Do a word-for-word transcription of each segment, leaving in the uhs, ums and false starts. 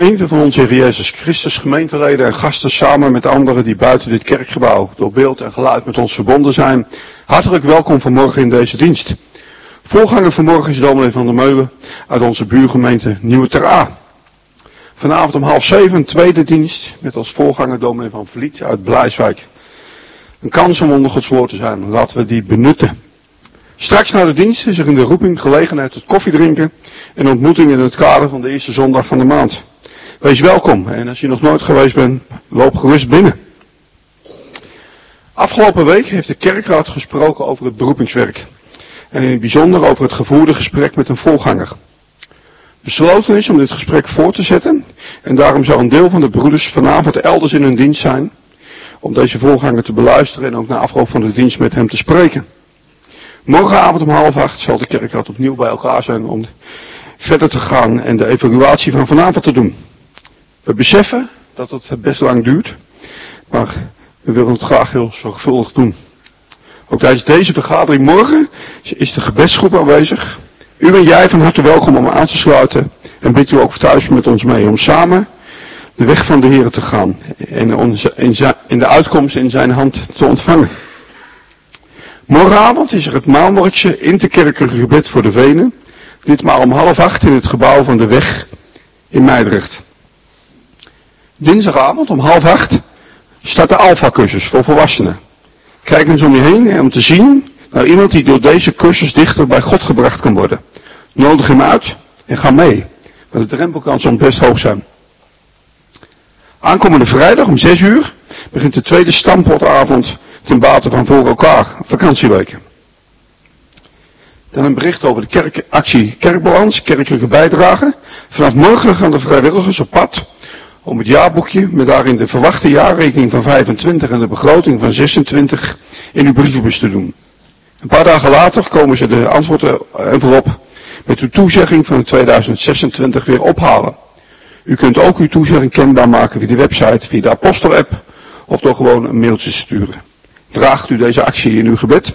Gemeente van onze Heer Jezus Christus, gemeenteleden en gasten samen met anderen die buiten dit kerkgebouw door beeld en geluid met ons verbonden zijn. Hartelijk welkom vanmorgen in deze dienst. Voorganger vanmorgen is dominee Van der Meulen uit onze buurgemeente Nieuwe Ter Aa. Vanavond om half zeven een tweede dienst met als voorganger dominee Van Vliet uit Blijswijk. Een kans om onder Gods woord te zijn, laten we die benutten. Straks na de dienst is er in de roeping gelegenheid tot koffie drinken en ontmoeting in het kader van de eerste zondag van de maand. Wees welkom en als je nog nooit geweest bent, loop gerust binnen. Afgelopen week heeft de kerkraad gesproken over het beroepingswerk. En in het bijzonder over het gevoerde gesprek met een voorganger. Besloten is om dit gesprek voor te zetten en daarom zal een deel van de broeders vanavond elders in hun dienst zijn om deze voorganger te beluisteren en ook na afloop van de dienst met hem te spreken. Morgenavond om half acht zal de kerkraad opnieuw bij elkaar zijn om verder te gaan en de evaluatie van vanavond te doen. We beseffen dat het best lang duurt, maar we willen het graag heel zorgvuldig doen. Ook tijdens deze vergadering morgen is de gebedsgroep aanwezig. U en jij van harte welkom om aan te sluiten en bid u ook thuis met ons mee om samen de weg van de Heer te gaan en onze, in de uitkomst in zijn hand te ontvangen. Morgenavond is er het maandelijkse interkerkelijke gebed voor de Venen, ditmaal om half acht in het gebouw van de weg in Meidrecht. Dinsdagavond om half acht start de Alpha-cursus voor volwassenen. Kijk eens om je heen om te zien naar iemand die door deze cursus dichter bij God gebracht kan worden. Nodig hem uit en ga mee, want de drempel kan soms best hoog zijn. Aankomende vrijdag om zes uur begint de tweede stampotavond ten bate van Voor Elkaar, vakantieweken. Dan een bericht over de kerkactie Kerkbalans, kerkelijke bijdrage. Vanaf morgen gaan de vrijwilligers op pad om het jaarboekje met daarin de verwachte jaarrekening van vijfentwintig en de begroting van zesentwintig in uw brievenbus te doen. Een paar dagen later komen ze de antwoordenvelop met uw toezegging van tweeduizend zesentwintig weer ophalen. U kunt ook uw toezegging kenbaar maken via de website, via de Apostel-app of door gewoon een mailtje te sturen. Draagt u deze actie in uw gebed?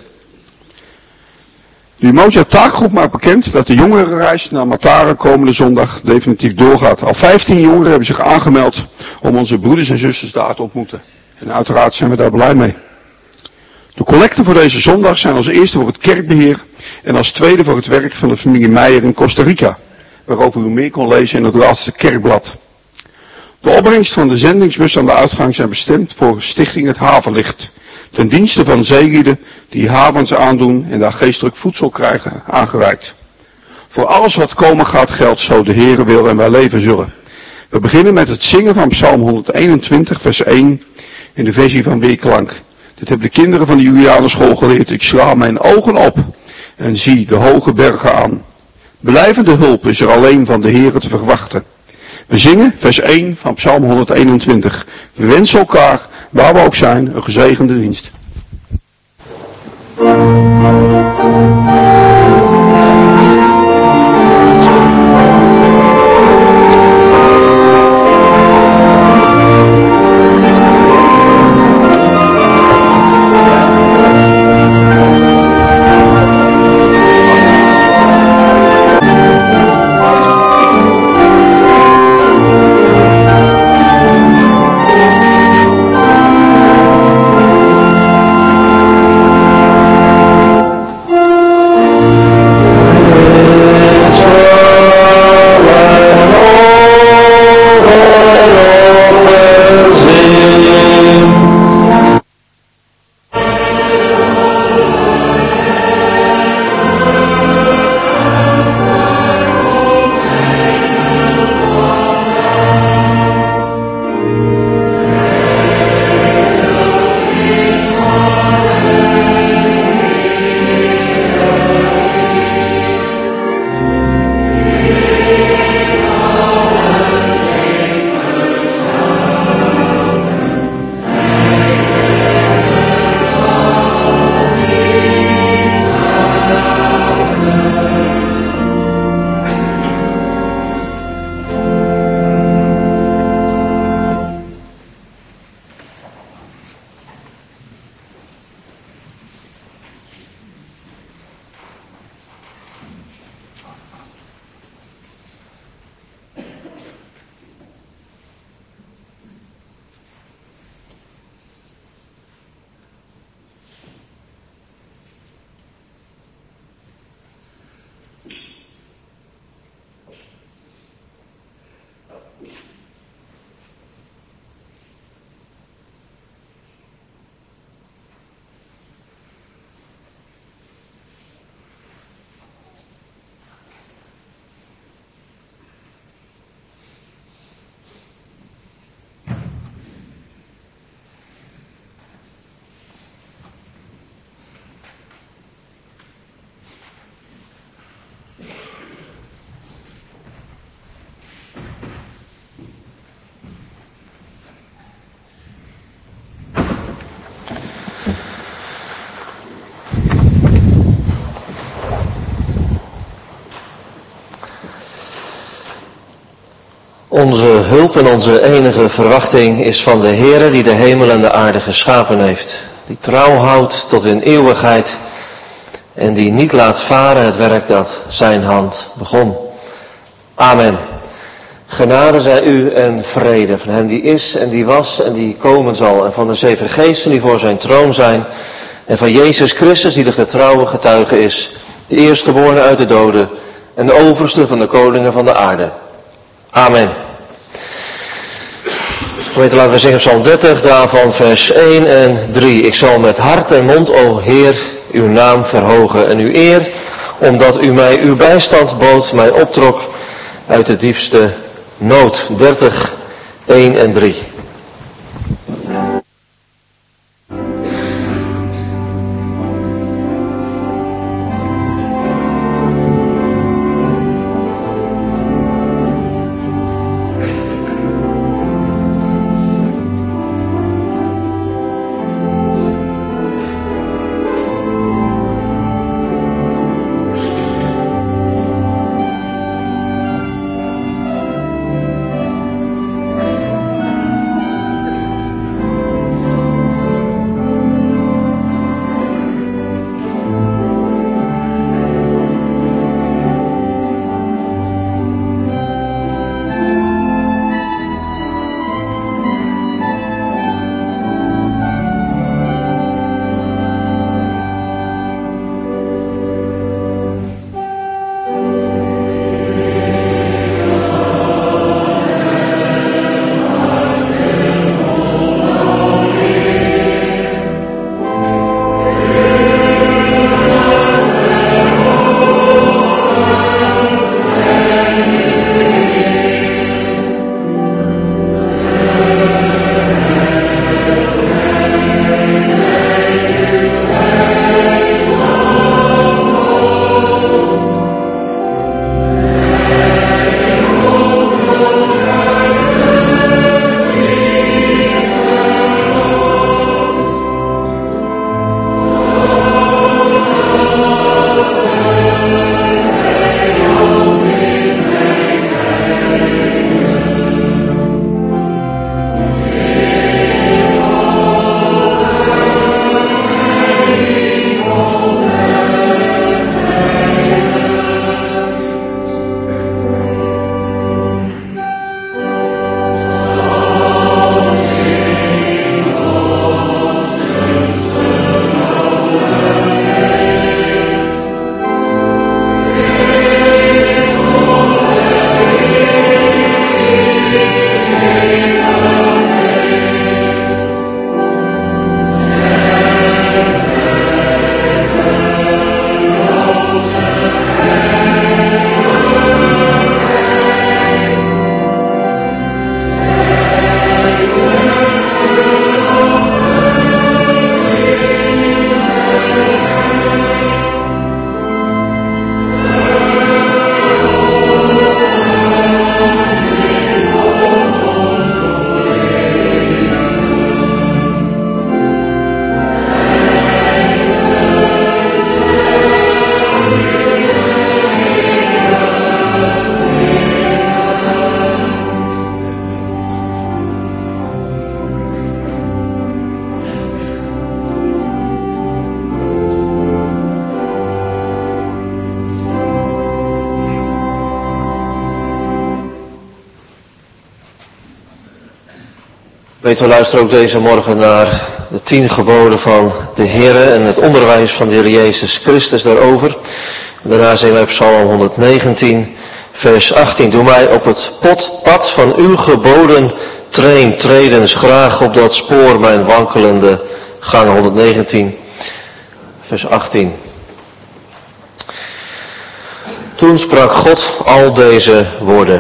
De Umoja taakgroep maakt bekend dat de jongerenreis naar Mataren komende zondag definitief doorgaat. Al vijftien jongeren hebben zich aangemeld om onze broeders en zusters daar te ontmoeten. En uiteraard zijn we daar blij mee. De collecten voor deze zondag zijn als eerste voor het kerkbeheer en als tweede voor het werk van de familie Meijer in Costa Rica, waarover u meer kon lezen in het laatste kerkblad. De opbrengst van de zendingsbus aan de uitgang zijn bestemd voor Stichting Het Havenlicht, ten dienste van zeelieden die havens aandoen en daar geestelijk voedsel krijgen aangereikt. Voor alles wat komen gaat geldt zo de Heere wil en wij leven zullen. We beginnen met het zingen van Psalm honderdeenentwintig vers één in de versie van Weerklank. Dit hebben de kinderen van de Julianenschool geleerd. Ik sla mijn ogen op en zie de hoge bergen aan. Blijvende hulp is er alleen van de Heere te verwachten. We zingen vers één van Psalm honderdeenentwintig. We wensen elkaar, waar we ook zijn, een gezegende dienst. Onze hulp en onze enige verwachting is van de Heere die de hemel en de aarde geschapen heeft. Die trouw houdt tot in eeuwigheid en die niet laat varen het werk dat zijn hand begon. Amen. Genade zij u en vrede van hem die is en die was en die komen zal. En van de zeven geesten die voor zijn troon zijn. En van Jezus Christus die de getrouwe getuige is. De eerstgeborene uit de doden en de overste van de koningen van de aarde. Amen. Gemeente, laten we zingen Psalm dertig, daarvan vers één en drie. Ik zal met hart en mond, o Heer, uw naam verhogen en uw eer, omdat u mij uw bijstand bood, mij optrok uit de diepste nood. dertig, één en drie. Weet, we luisteren ook deze morgen naar de tien geboden van de Heere en het onderwijs van de Heer Jezus Christus daarover. En daarna zingen wij Psalm honderdnegentien, Vers achttien. Doe mij op het pot, pad van uw geboden train tredens graag op dat spoor mijn wankelende gang. honderdnegentien. Vers achttien. Toen sprak God al deze woorden.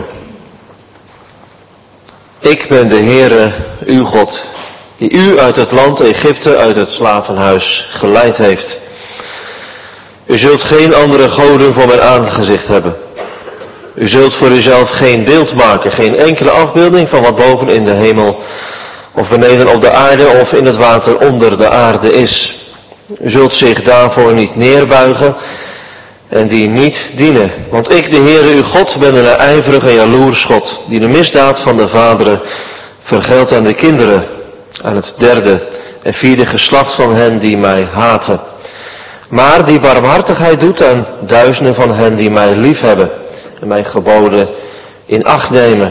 Ik ben de Heere, uw God, die u uit het land Egypte, uit het slavenhuis geleid heeft. U zult geen andere goden voor mijn aangezicht hebben. U zult voor uzelf geen beeld maken, geen enkele afbeelding van wat boven in de hemel of beneden op de aarde of in het water onder de aarde is. U zult zich daarvoor niet neerbuigen en die niet dienen. Want ik, de Heere uw God, ben een ijverig en jaloers God, die de misdaad van de vaderen vergeldt aan de kinderen, aan het derde en vierde geslacht van hen die mij haten. Maar die barmhartigheid doet aan duizenden van hen die mij liefhebben en mijn geboden in acht nemen.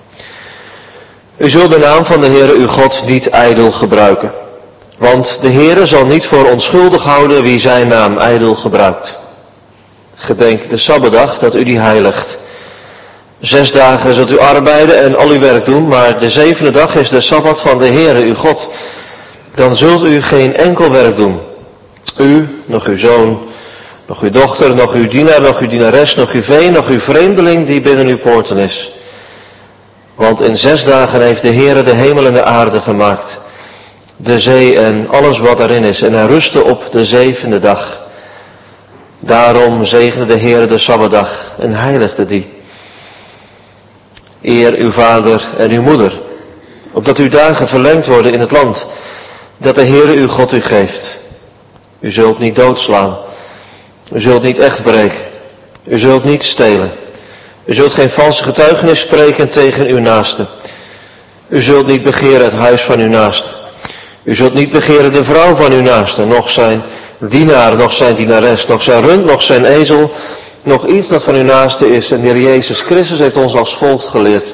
U zult de naam van de Heere uw God niet ijdel gebruiken. Want de Heere zal niet voor onschuldig houden wie zijn naam ijdel gebruikt. Gedenk de Sabbatdag dat u die heiligt. Zes dagen zult u arbeiden en al uw werk doen, maar de zevende dag is de Sabbat van de Heere uw God. Dan zult u geen enkel werk doen. U, nog uw zoon, nog uw dochter, nog uw dienaar, nog uw dienares, nog uw vee, nog uw vreemdeling die binnen uw poorten is. Want in zes dagen heeft de Heere de hemel en de aarde gemaakt, de zee en alles wat erin is, en hij rustte op de zevende dag. Daarom zegende de Heere de Sabbatdag en heiligde die. Eer uw vader en uw moeder, opdat uw dagen verlengd worden in het land, dat de Heere uw God u geeft. U zult niet doodslaan, u zult niet echt breken, u zult niet stelen, u zult geen valse getuigenis spreken tegen uw naaste. U zult niet begeren het huis van uw naaste. U zult niet begeren de vrouw van uw naaste, noch zijn dienaar, noch zijn dienares, noch zijn rund, noch zijn ezel, nog iets dat van uw naaste is. En de Heer Jezus Christus heeft ons als volgt geleerd.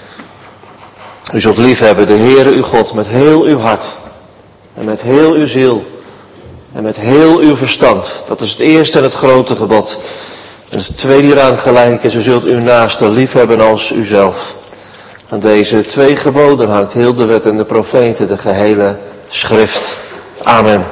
U zult liefhebben de Heere uw God met heel uw hart en met heel uw ziel en met heel uw verstand. Dat is het eerste en het grote gebod. En het tweede hieraan gelijk is, u zult uw naaste liefhebben als uzelf. Aan deze twee geboden hangt heel de wet en de profeten, de gehele schrift. Amen.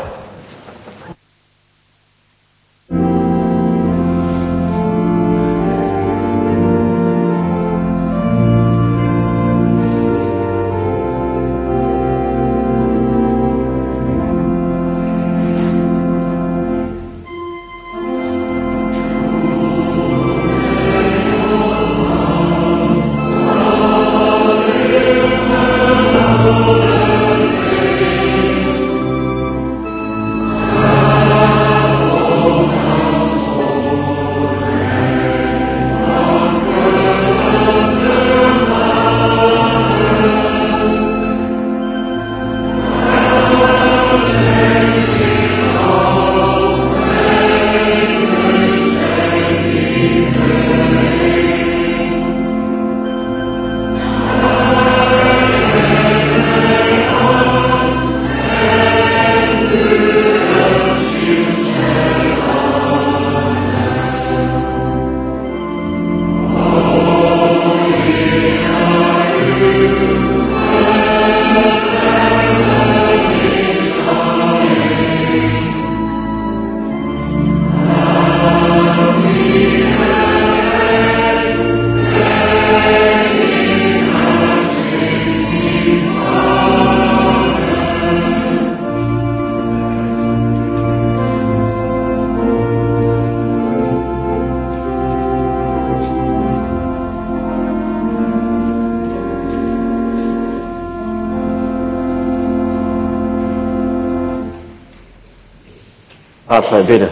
Laten wij bidden.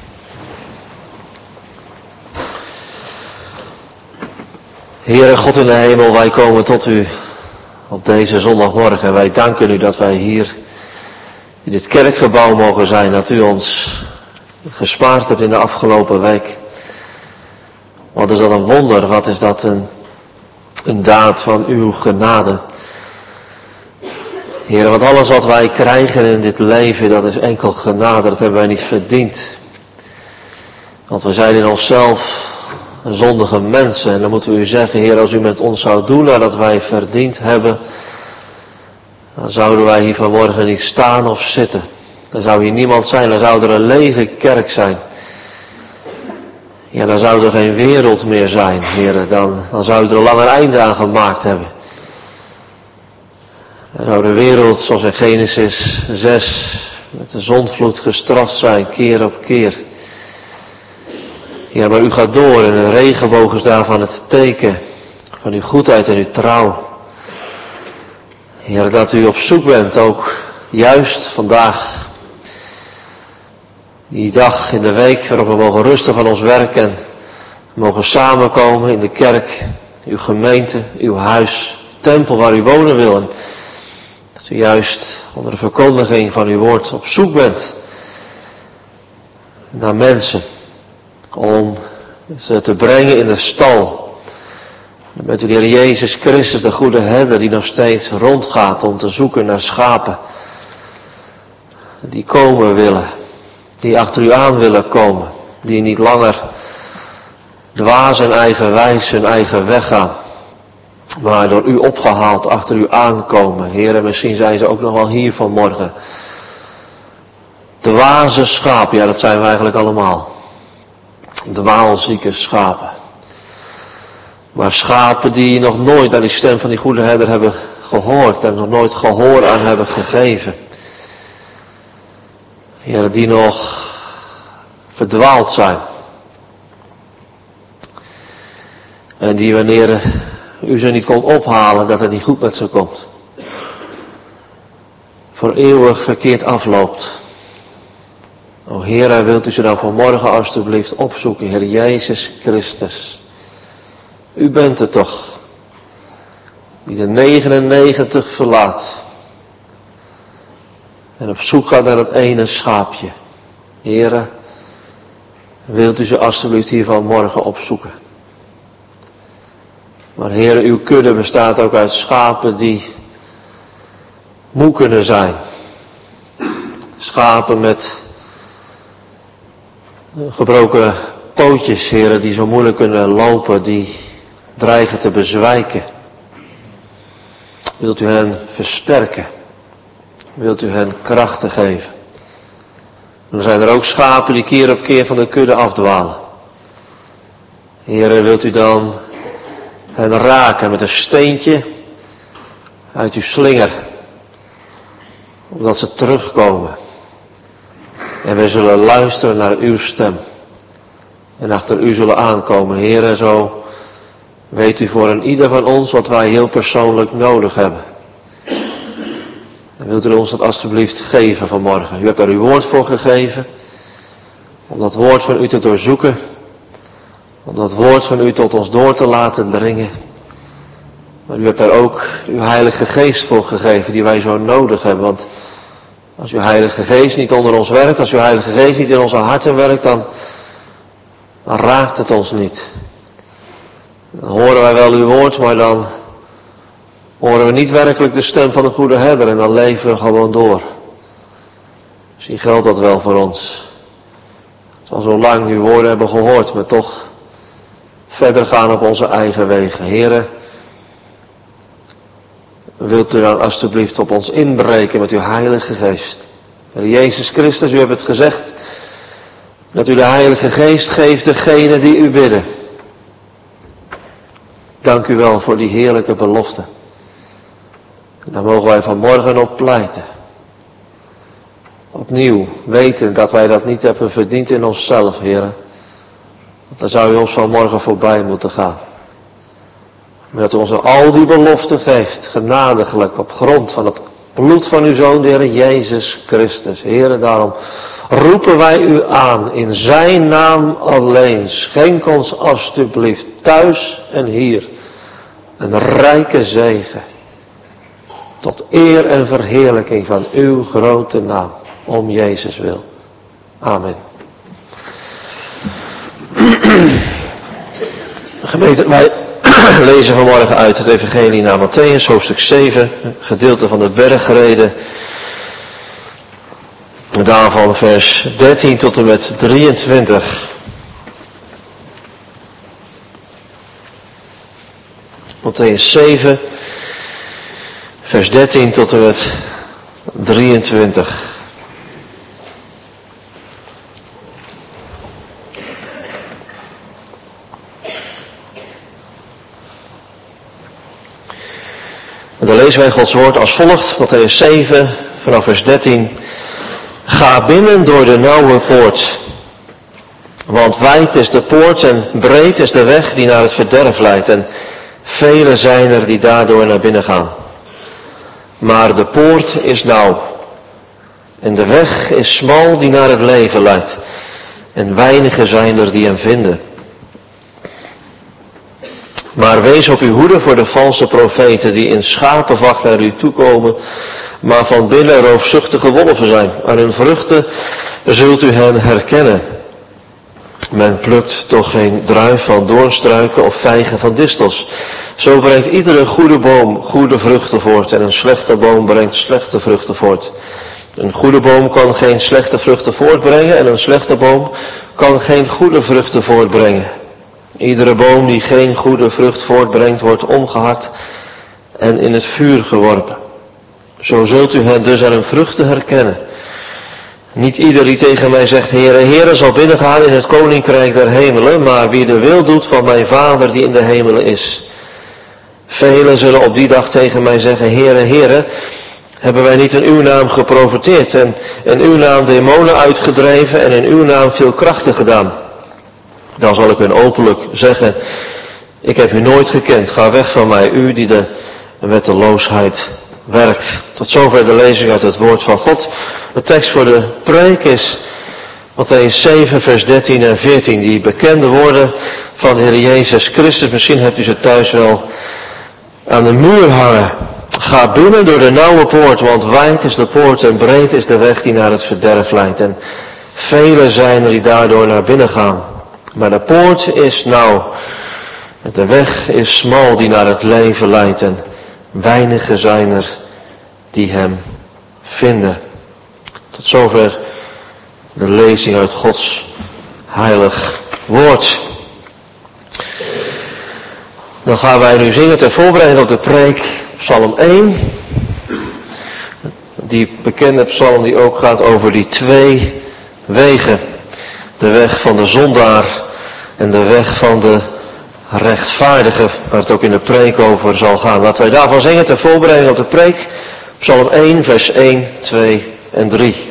Heere God in de hemel, wij komen tot u op deze zondagmorgen. En wij danken u dat wij hier in dit kerkgebouw mogen zijn. Dat u ons gespaard hebt in de afgelopen week. Wat is dat een wonder, wat is dat een, een daad van uw genade. Heer, want alles wat wij krijgen in dit leven, dat is enkel genade, dat hebben wij niet verdiend. Want we zijn in onszelf zondige mensen. En dan moeten we u zeggen, Heer, als u met ons zou doen nadat wij verdiend hebben, dan zouden wij hier vanmorgen niet staan of zitten. Dan zou hier niemand zijn, dan zou er een lege kerk zijn. Ja, dan zou er geen wereld meer zijn, Heer. Dan, dan zou u er al lang een einde aan gemaakt hebben. Dan zou de wereld, zoals in Genesis zes, met de zondvloed gestraft zijn, keer op keer. Ja, maar u gaat door en een regenboog is daarvan het teken van uw goedheid en uw trouw. Heer, dat u op zoek bent, ook juist vandaag. Die dag in de week waarop we mogen rusten van ons werk en mogen samenkomen in de kerk, uw gemeente, uw huis, tempel waar u wonen wil. En dat u juist onder de verkondiging van uw woord op zoek bent naar mensen om ze te brengen in de stal. Met u de Heer Jezus Christus, de goede herder, die nog steeds rondgaat om te zoeken naar schapen. Die komen willen. Die achter u aan willen komen. Die niet langer dwaas en eigenwijs hun eigen weg gaan. Maar door u opgehaald achter u aankomen. Heer, en misschien zijn ze ook nog wel hier vanmorgen. Dwaze schapen, ja, dat zijn we eigenlijk allemaal. Dwaalzieke schapen. Maar schapen die nog nooit naar die stem van die goede herder hebben gehoord en nog nooit gehoor aan hebben gegeven. Heren, die nog verdwaald zijn. En die wanneer u ze niet kon ophalen, dat het niet goed met ze komt. Voor eeuwig verkeerd afloopt. O Heere, wilt u ze dan vanmorgen alstublieft opzoeken, Heer Jezus Christus. U bent het toch, die de negenennegentig verlaat en op zoek gaat naar het ene schaapje. Heere, wilt u ze alstublieft hier vanmorgen opzoeken. Maar Heere, uw kudde bestaat ook uit schapen die moe kunnen zijn. Schapen met gebroken pootjes, Heere, die zo moeilijk kunnen lopen, die dreigen te bezwijken. Wilt u hen versterken? Wilt u hen krachten geven? En dan zijn er ook schapen die keer op keer van de kudde afdwalen. Heere, wilt u dan hen raken met een steentje uit uw slinger, opdat ze terugkomen. En wij zullen luisteren naar uw stem. En achter u zullen aankomen. Heere, zo weet u voor een ieder van ons wat wij heel persoonlijk nodig hebben. En wilt u ons dat alstublieft geven vanmorgen. U hebt daar uw woord voor gegeven. Om dat woord van u te doorzoeken. Om dat woord van u tot ons door te laten dringen. Maar u hebt daar ook uw Heilige Geest voor gegeven die wij zo nodig hebben. Want als uw Heilige Geest niet onder ons werkt, als uw Heilige Geest niet in onze harten werkt, dan, dan raakt het ons niet. Dan horen wij wel uw woord, maar dan horen we niet werkelijk de stem van de goede herder en dan leven we gewoon door. Misschien geldt dat wel voor ons. Het zal zo lang uw woorden hebben gehoord, maar toch verder gaan op onze eigen wegen. Heren, wilt u dan alstublieft op ons inbreken met uw Heilige Geest. Heer Jezus Christus, u hebt het gezegd, dat u de Heilige Geest geeft degene die u bidden. Dank u wel voor die heerlijke belofte. En daar mogen wij vanmorgen op pleiten. Opnieuw weten dat wij dat niet hebben verdiend in onszelf, heren. Want dan zou u ons vanmorgen voorbij moeten gaan. Maar dat u ons al die beloften geeft, genadiglijk, op grond van het bloed van uw Zoon, de Heer Jezus Christus. Heren, daarom roepen wij u aan, in zijn naam alleen. Schenk ons alstublieft thuis en hier een rijke zegen. Tot eer en verheerlijking van uw grote naam. Om Jezus wil. Amen. Gemeente, wij lezen vanmorgen uit het Evangelie naar Mattheüs, hoofdstuk zeven, gedeelte van de bergreden. Daarvan vers dertien tot en met drieëntwintig. Mattheüs zeven, vers dertien tot en met drieëntwintig. En dan lezen wij Gods woord als volgt, Mattheüs zeven, vanaf vers dertien. Ga binnen door de nauwe poort, want wijd is de poort en breed is de weg die naar het verderf leidt, en velen zijn er die daardoor naar binnen gaan. Maar de poort is nauw, en de weg is smal die naar het leven leidt, en weinigen zijn er die hem vinden. Maar wees op uw hoede voor de valse profeten die in schapenvacht naar u toekomen, maar van binnen roofzuchtige wolven zijn. Aan hun vruchten zult u hen herkennen. Men plukt toch geen druif van doornstruiken of vijgen van distels. Zo brengt iedere goede boom goede vruchten voort en een slechte boom brengt slechte vruchten voort. Een goede boom kan geen slechte vruchten voortbrengen en een slechte boom kan geen goede vruchten voortbrengen. Iedere boom die geen goede vrucht voortbrengt wordt omgehakt en in het vuur geworpen. Zo zult u hen dus aan hun vruchten herkennen. Niet ieder die tegen mij zegt, Heere, Heere, zal binnengaan in het koninkrijk der hemelen, maar wie de wil doet van mijn Vader die in de hemelen is. Velen zullen op die dag tegen mij zeggen, Heere, Heere, hebben wij niet in uw naam geprofeteerd en in uw naam demonen uitgedreven en in uw naam veel krachten gedaan? Dan zal ik hun openlijk zeggen, ik heb u nooit gekend, ga weg van mij, u die de wetteloosheid werkt. Tot zover de lezing uit het woord van God. De tekst voor de preek is Mattheüs zeven, vers dertien en veertien. Die bekende woorden van de Heer Jezus Christus. Misschien hebt u ze thuis wel aan de muur hangen. Ga binnen door de nauwe poort, want wijd is de poort en breed is de weg die naar het verderf leidt. En velen zijn er die daardoor naar binnen gaan. Maar de poort is nauw. En de weg is smal die naar het leven leidt. En weinigen zijn er die hem vinden. Tot zover de lezing uit Gods heilig woord. Dan gaan wij nu zingen ter voorbereiding op de preek Psalm één. Die bekende psalm die ook gaat over die twee wegen. De weg van de zondaar en de weg van de rechtvaardige, waar het ook in de preek over zal gaan. Laten wij daarvan zingen ter voorbereiding op de preek. Psalm één, vers één, twee en drie.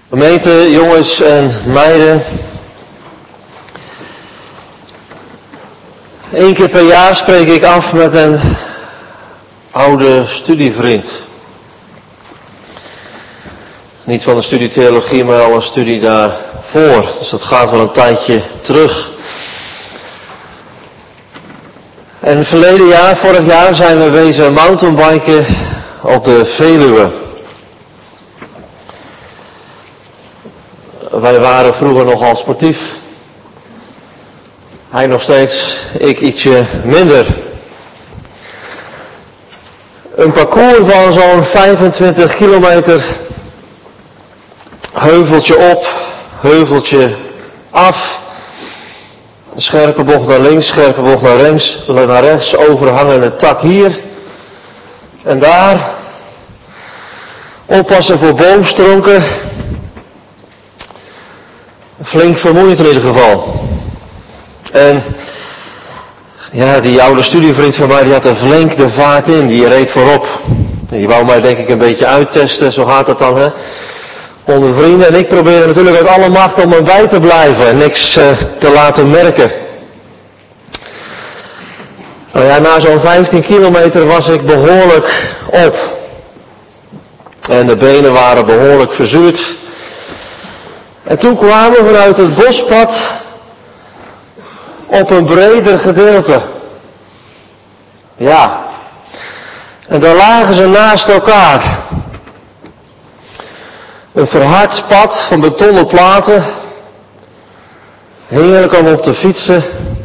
Gemeente, jongens en meiden. Eén keer per jaar spreek ik af met een oude studievriend. Niet van de studie theologie, maar al een studie daarvoor. Dus dat gaat wel een tijdje terug. En verleden jaar, vorig jaar, zijn we wezen mountainbiken op de Veluwe. Wij waren vroeger nogal sportief. Hij nog steeds, ik ietsje minder. Een parcours van zo'n vijfentwintig kilometer. Heuveltje op, heuveltje af. Een scherpe bocht naar links, scherpe bocht naar rechts, naar rechts, overhangende tak hier. En daar. Oppassen voor boomstronken. Flink vermoeiend in ieder geval. En ja, die oude studievriend van mij, die had er flink de vaart in, die reed voorop. Die wou mij denk ik een beetje uittesten, zo gaat het dan, hè. Onder vrienden, en ik probeerde natuurlijk uit alle macht om erbij te blijven en niks uh, te laten merken. Nou ja, na zo'n vijftien kilometer was ik behoorlijk op. En de benen waren behoorlijk verzuurd. En toen kwamen we vanuit het bospad op een breder gedeelte. Ja. En daar lagen ze naast elkaar. Een verhard pad van betonnen platen. Heerlijk om op te fietsen.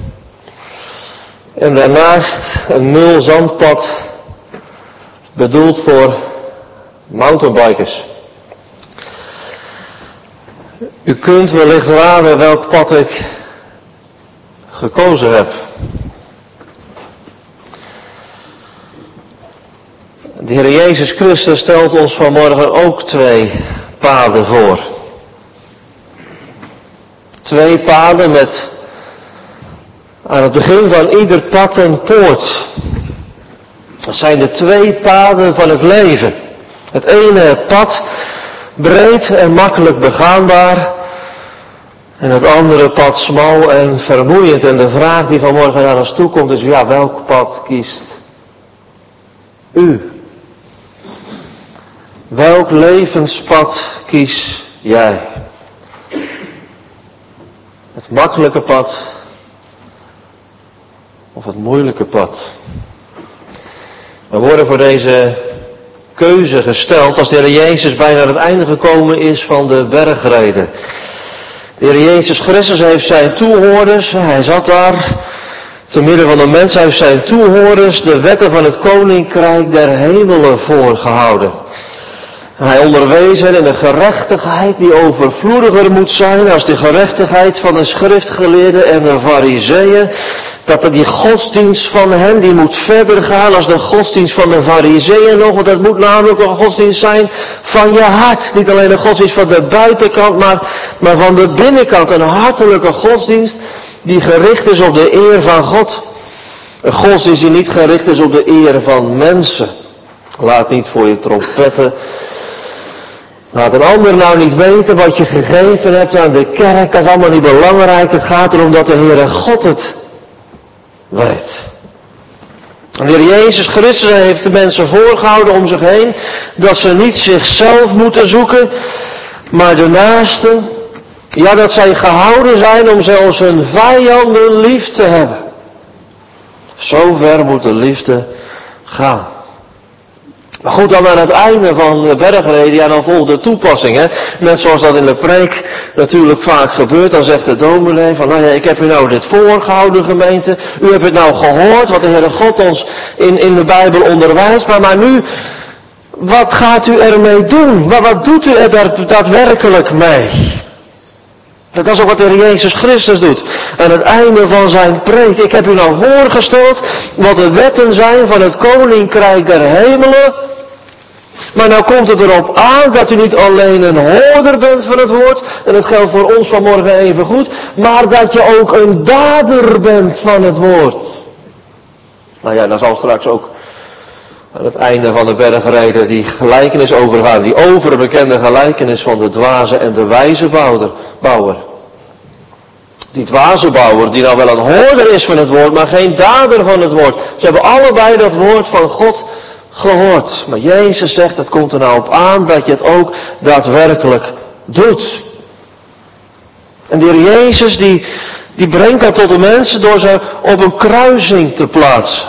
En daarnaast een nul zandpad. Bedoeld voor mountainbikers. U kunt wellicht raden welk pad ik gekozen heb. De Heer Jezus Christus stelt ons vanmorgen ook twee paden voor. Twee paden met aan het begin van ieder pad een poort. Dat zijn de twee paden van het leven. Het ene pad breed en makkelijk begaanbaar. En het andere pad smal en vermoeiend. En de vraag die vanmorgen naar ons toe komt is, ja, welk pad kiest u? Welk levenspad kies jij? Het makkelijke pad of het moeilijke pad? We worden voor deze keuze gesteld als de Heer Jezus bijna het einde gekomen is van de bergreden. De Heer Jezus Christus heeft zijn toehoorders, hij zat daar te midden van de mens, hij heeft zijn toehoorders de wetten van het koninkrijk der hemelen voorgehouden. Hij onderwees hen in de gerechtigheid die overvloediger moet zijn als de gerechtigheid van de schriftgeleerden en de farizeeën. Dat er die godsdienst van hen, die moet verder gaan als de godsdienst van de farizeeën nog. Want dat moet namelijk een godsdienst zijn van je hart. Niet alleen een godsdienst van de buitenkant, maar, maar van de binnenkant. Een hartelijke godsdienst die gericht is op de eer van God. Een godsdienst die niet gericht is op de eer van mensen. Laat niet voor je trompetten. Laat een ander nou niet weten wat je gegeven hebt aan de kerk. Dat is allemaal niet belangrijk. Het gaat erom dat de Heere God het weet. En de Heer Jezus Christus heeft de mensen voorgehouden om zich heen dat ze niet zichzelf moeten zoeken, maar de naasten. Ja, dat zij gehouden zijn om zelfs hun vijanden lief te hebben. Zo ver moet de liefde gaan. Maar goed, dan aan het einde van de bergreden, ja, dan volgt de toepassing, hè. Net zoals dat in de preek natuurlijk vaak gebeurt, dan zegt de dominee van, nou ja, ik heb u nou dit voorgehouden, gemeente. U hebt het nou gehoord, wat de Heere God ons in, in de Bijbel onderwijst, maar, maar nu, wat gaat u ermee doen? Wat, wat doet u er daadwerkelijk mee? Dat is ook wat de Heer Jezus Christus doet. Aan het einde van zijn preek. Ik heb u nou voorgesteld wat de wetten zijn van het koninkrijk der hemelen. Maar nou komt het erop aan dat u niet alleen een hoorder bent van het woord. En dat geldt voor ons vanmorgen even goed. Maar dat je ook een dader bent van het woord. Nou ja, dan zal straks ook aan het einde van de bergreden die gelijkenis overgaan, die overbekende gelijkenis van de dwaze en de wijze bouwer. Die dwaze bouwer die nou wel een hoorder is van het woord, maar geen dader van het woord. Ze hebben allebei dat woord van God gehoord. Maar Jezus zegt, het komt er nou op aan dat je het ook daadwerkelijk doet. En de Heer Jezus die, die brengt dat tot de mensen door ze op een kruising te plaatsen.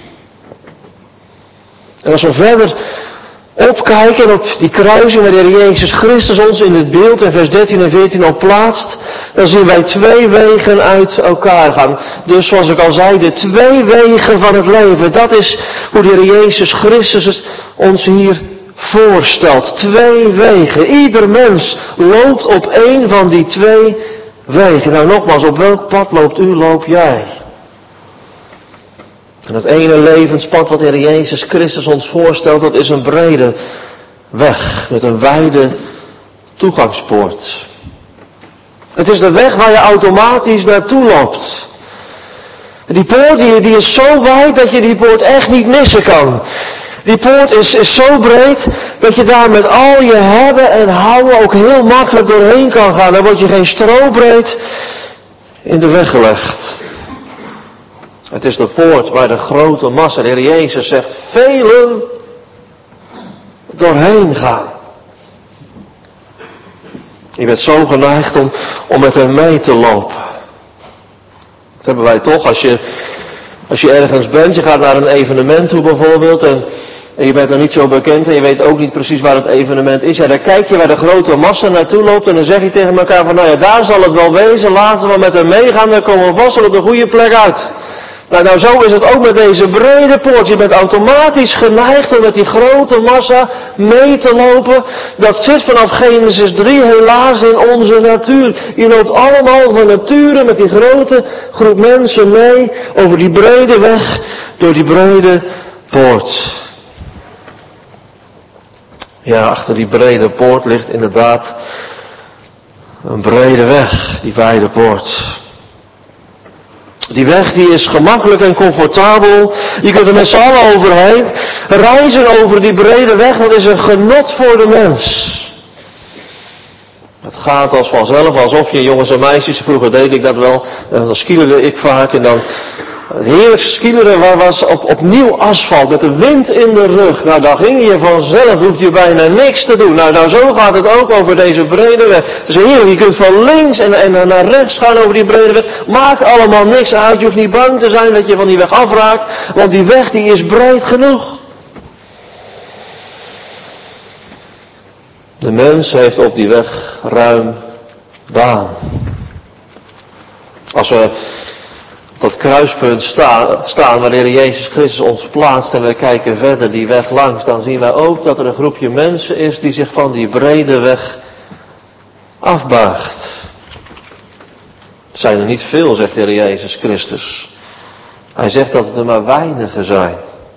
En als we verder opkijken op die kruising waar de Heer Jezus Christus ons in het beeld in vers dertien en veertien op plaatst, dan zien wij twee wegen uit elkaar gaan. Dus zoals ik al zei, de twee wegen van het leven. Dat is hoe de Heer Jezus Christus ons hier voorstelt. Twee wegen. Ieder mens loopt op één van die twee wegen. Nou nogmaals, op welk pad loopt u, loop jij? En het ene levenspad wat de Heer Jezus Christus ons voorstelt, dat is een brede weg met een wijde toegangspoort. Het is de weg waar je automatisch naartoe loopt. En die poort die, die is zo wijd dat je die poort echt niet missen kan. Die poort is, is zo breed dat je daar met al je hebben en houden ook heel makkelijk doorheen kan gaan. Dan word je geen strobreed in de weg gelegd. Het is de poort waar de grote massa, de Heer Jezus zegt, velen doorheen gaan. Je bent zo geneigd om, om met hem mee te lopen. Dat hebben wij toch, als je, als je ergens bent, je gaat naar een evenement toe bijvoorbeeld, en, en je bent er niet zo bekend en je weet ook niet precies waar het evenement is. Ja, dan kijk je waar de grote massa naartoe loopt en dan zeg je tegen elkaar van, nou ja, daar zal het wel wezen, laten we met hem meegaan, dan komen we vast wel op de goede plek uit. Nou, nou, zo is het ook met deze brede poort. Je bent automatisch geneigd om met die grote massa mee te lopen. Dat zit vanaf Genesis drie helaas in onze natuur. Je loopt allemaal van nature met die grote groep mensen mee over die brede weg, door die brede poort. Ja, achter die brede poort ligt inderdaad een brede weg, die wijde poort. Die weg die is gemakkelijk en comfortabel. Je kunt er met z'n allen overheen. Reizen over die brede weg, dat is een genot voor de mens. Het gaat als vanzelf, alsof je jongens en meisjes, vroeger deed ik dat wel, en dan skilerde ik vaak en dan het heerlijkste skileren was op, op nieuw asfalt met de wind in de rug. Nou, dan ging je vanzelf, hoefde je bijna niks te doen. Nou, nou zo gaat het ook over deze brede weg. Het is heerlijk, je kunt van links en, en naar rechts gaan over die brede weg. Maakt allemaal niks uit, je hoeft niet bang te zijn dat je van die weg afraakt, want die weg die is breed genoeg. De mens heeft op die weg ruim baan. Als we op dat kruispunt sta, staan waar de Heer Jezus Christus ons plaatst en we kijken verder die weg langs, dan zien wij ook dat er een groepje mensen is die zich van die brede weg afbuigt. Het zijn er niet veel, zegt de Heer Jezus Christus. Hij zegt dat het er maar weinigen zijn.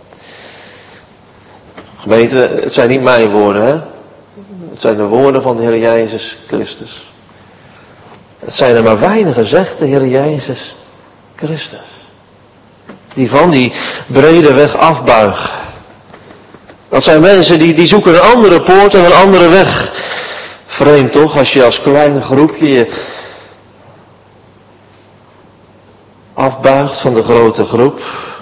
Gemeente, het zijn niet mijn woorden, hè? Het zijn de woorden van de Heer Jezus Christus. Het zijn er maar weinigen, zegt de Heer Jezus Christus. Die van die brede weg afbuigen. Dat zijn mensen die, die zoeken een andere poort en een andere weg. Vreemd toch, als je als klein groepje je afbuigt van de grote groep.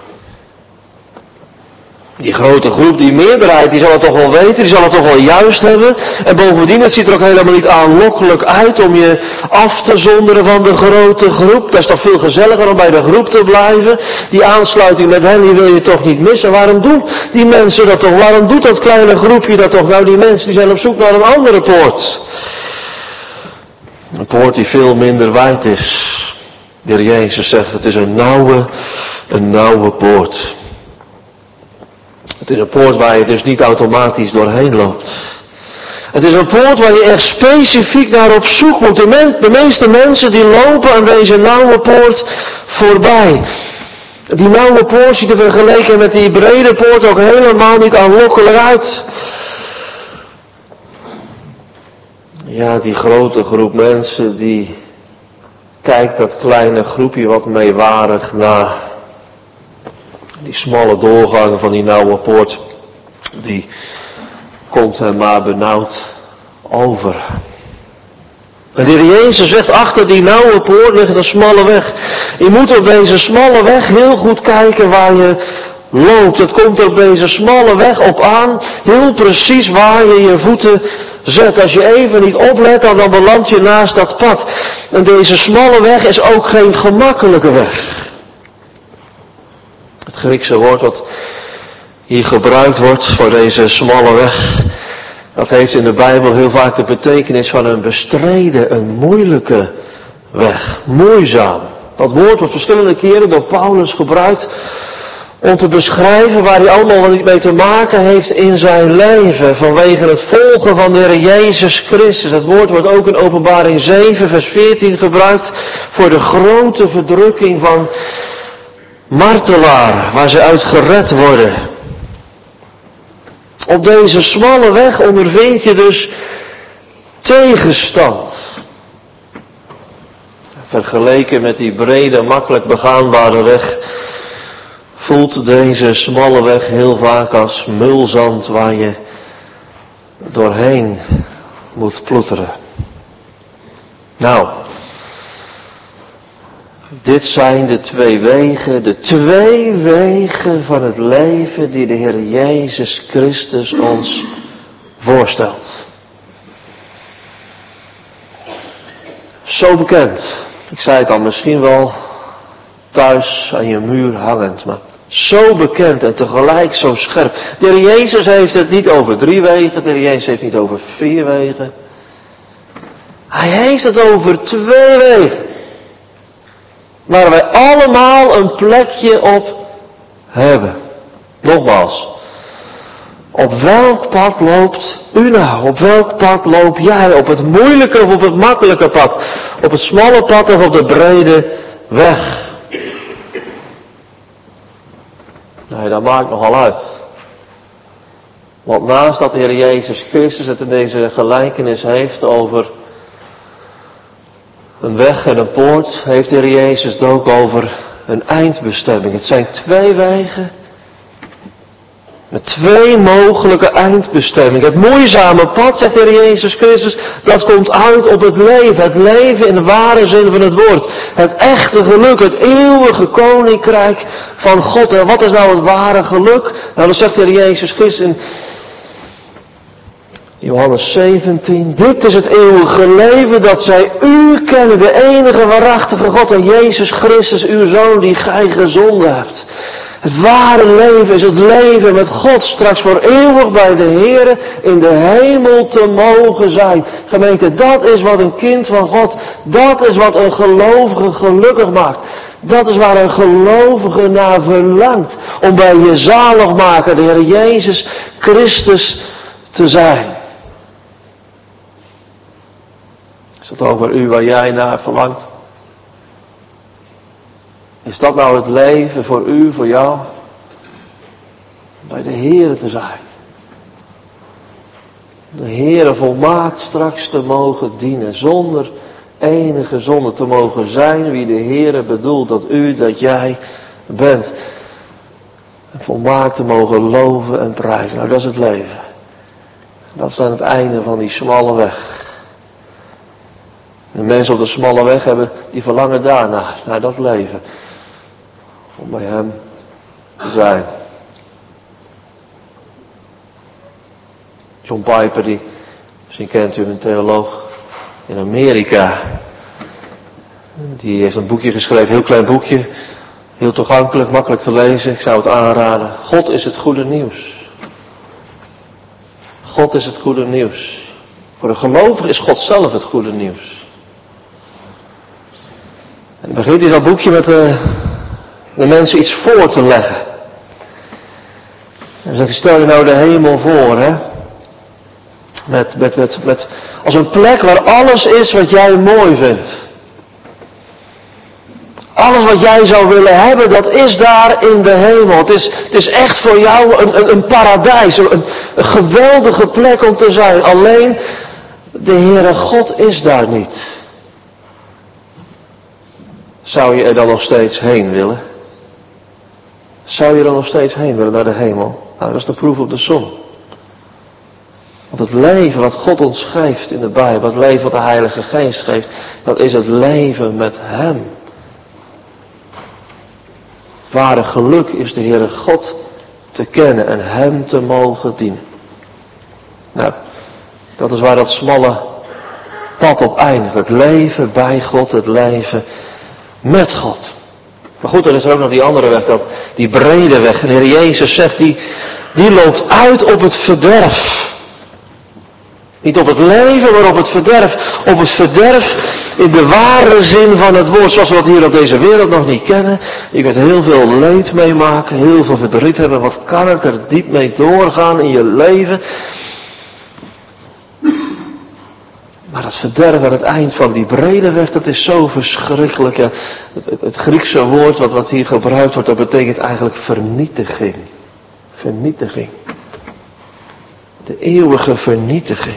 Die grote groep, die meerderheid, die zal het toch wel weten, die zal het toch wel juist hebben. En bovendien, het ziet er ook helemaal niet aanlokkelijk uit om je af te zonderen van de grote groep. Dat is toch veel gezelliger om bij de groep te blijven. Die aansluiting met hen, die wil je toch niet missen. Waarom doen die mensen dat toch? Waarom doet dat kleine groepje dat toch? Nou, die mensen die zijn op zoek naar een andere poort. Een poort die veel minder wijd is. De Heer Jezus zegt, het is een nauwe, een nauwe poort. Het is een poort waar je dus niet automatisch doorheen loopt. Het is een poort waar je echt specifiek naar op zoek moet. De, men, de meeste mensen die lopen aan deze nauwe poort voorbij. Die nauwe poort ziet er vergeleken met die brede poort ook helemaal niet aanlokkelijk uit. Ja, die grote groep mensen die kijkt dat kleine groepje wat meewarig naar. Die smalle doorgang van die nauwe poort die komt hem maar benauwd over. En de Heer Jezus zegt, achter die nauwe poort ligt een smalle weg. Je moet op deze smalle weg heel goed kijken waar je loopt. Het komt er op deze smalle weg op aan, heel precies waar je je voeten zet. Als je even niet oplet, dan, dan beland je naast dat pad. En deze smalle weg is ook geen gemakkelijke weg. Het Griekse woord wat hier gebruikt wordt voor deze smalle weg, dat heeft in de Bijbel heel vaak de betekenis van een bestreden, een moeilijke weg. Moeizaam. Dat woord wordt verschillende keren door Paulus gebruikt om te beschrijven waar hij allemaal mee te maken heeft in zijn leven. Vanwege het volgen van de Heer Jezus Christus. Het woord wordt ook in Openbaring zeven vers veertien gebruikt voor de grote verdrukking van martelaren, waar ze uit gered worden. Op deze smalle weg ondervind je dus tegenstand. Vergeleken met die brede, makkelijk begaanbare weg, voelt deze smalle weg heel vaak als mulzand waar je doorheen moet ploeteren. Nou, dit zijn de twee wegen, de twee wegen van het leven die de Heer Jezus Christus ons voorstelt. Zo bekend. Ik zei het al, misschien wel thuis aan je muur hangend, maar zo bekend en tegelijk zo scherp. De Heer Jezus heeft het niet over drie wegen, de Heer Jezus heeft het niet over vier wegen. Hij heeft het over twee wegen. Waar wij allemaal een plekje op hebben. Nogmaals. Op welk pad loopt u nou? Op welk pad loop jij? Op het moeilijke of op het makkelijke pad? Op het smalle pad of op de brede weg? Nee, dat maakt nogal uit. Want naast dat de Heer Jezus Christus het in deze gelijkenis heeft over een weg en een poort, heeft de Heer Jezus het ook over een eindbestemming. Het zijn twee wegen met twee mogelijke eindbestemmingen. Het moeizame pad, zegt de Heer Jezus Christus, dat komt uit op het leven. Het leven in de ware zin van het woord. Het echte geluk, het eeuwige koninkrijk van God. En wat is nou het ware geluk? Nou, dat zegt de Heer Jezus Christus in Johannes zeventien. Dit is het eeuwige leven, dat zij u kennen, de enige waarachtige God en Jezus Christus, uw Zoon, die gij gezonden hebt. Het ware leven is het leven met God straks voor eeuwig bij de Heere in de hemel te mogen zijn. Gemeente, dat is wat een kind van God, dat is wat een gelovige gelukkig maakt. Dat is waar een gelovige naar verlangt, om bij je zaligmaker, de Heer Jezus Christus, te zijn. Is dat over u waar jij naar verlangt? Is dat nou het leven voor u, voor jou? Bij de Heere te zijn. De Heere volmaakt straks te mogen dienen. Zonder enige zonde te mogen zijn wie de Heere bedoelt dat u, dat jij bent. En volmaakt te mogen loven en prijzen. Nou, dat is het leven. Dat is aan het einde van die smalle weg. De mensen op de smalle weg hebben, die verlangen daarna, naar dat leven. Om bij hem te zijn. John Piper, die, misschien kent u een theoloog in Amerika. Die heeft een boekje geschreven, heel klein boekje. Heel toegankelijk, makkelijk te lezen. Ik zou het aanraden. God is het goede nieuws. God is het goede nieuws. Voor een gelovige is God zelf het goede nieuws. En dan begint hij dat boekje met de, de mensen iets voor te leggen. En dan zegt hij, stel je nou de hemel voor, hè. Met, met, met, met, als een plek waar alles is wat jij mooi vindt. Alles wat jij zou willen hebben, dat is daar in de hemel. Het is, het is echt voor jou een, een, een paradijs, een, een geweldige plek om te zijn. Alleen, de Heere God is daar niet. Zou je er dan nog steeds heen willen? Zou je dan nog steeds heen willen naar de hemel? Nou, dat is de proef op de som. Want het leven wat God ons geeft in de Bijbel, het leven wat de Heilige Geest geeft, dat is het leven met Hem. Ware geluk is de Heere God te kennen en Hem te mogen dienen. Nou, dat is waar dat smalle pad op eindigt. Het leven bij God, het leven met God. Maar goed, er is er ook nog die andere weg, dat, die brede weg. En de Heer Jezus zegt, die, die loopt uit op het verderf. Niet op het leven, maar op het verderf. Op het verderf in de ware zin van het woord, zoals we dat hier op deze wereld nog niet kennen. Je kunt heel veel leed meemaken, heel veel verdriet hebben. Wat kan het er diep mee doorgaan in je leven? Maar het verderf aan het eind van die brede weg, dat is zo verschrikkelijk. Ja, het, het, het Griekse woord wat, wat hier gebruikt wordt, dat betekent eigenlijk vernietiging. Vernietiging. De eeuwige vernietiging.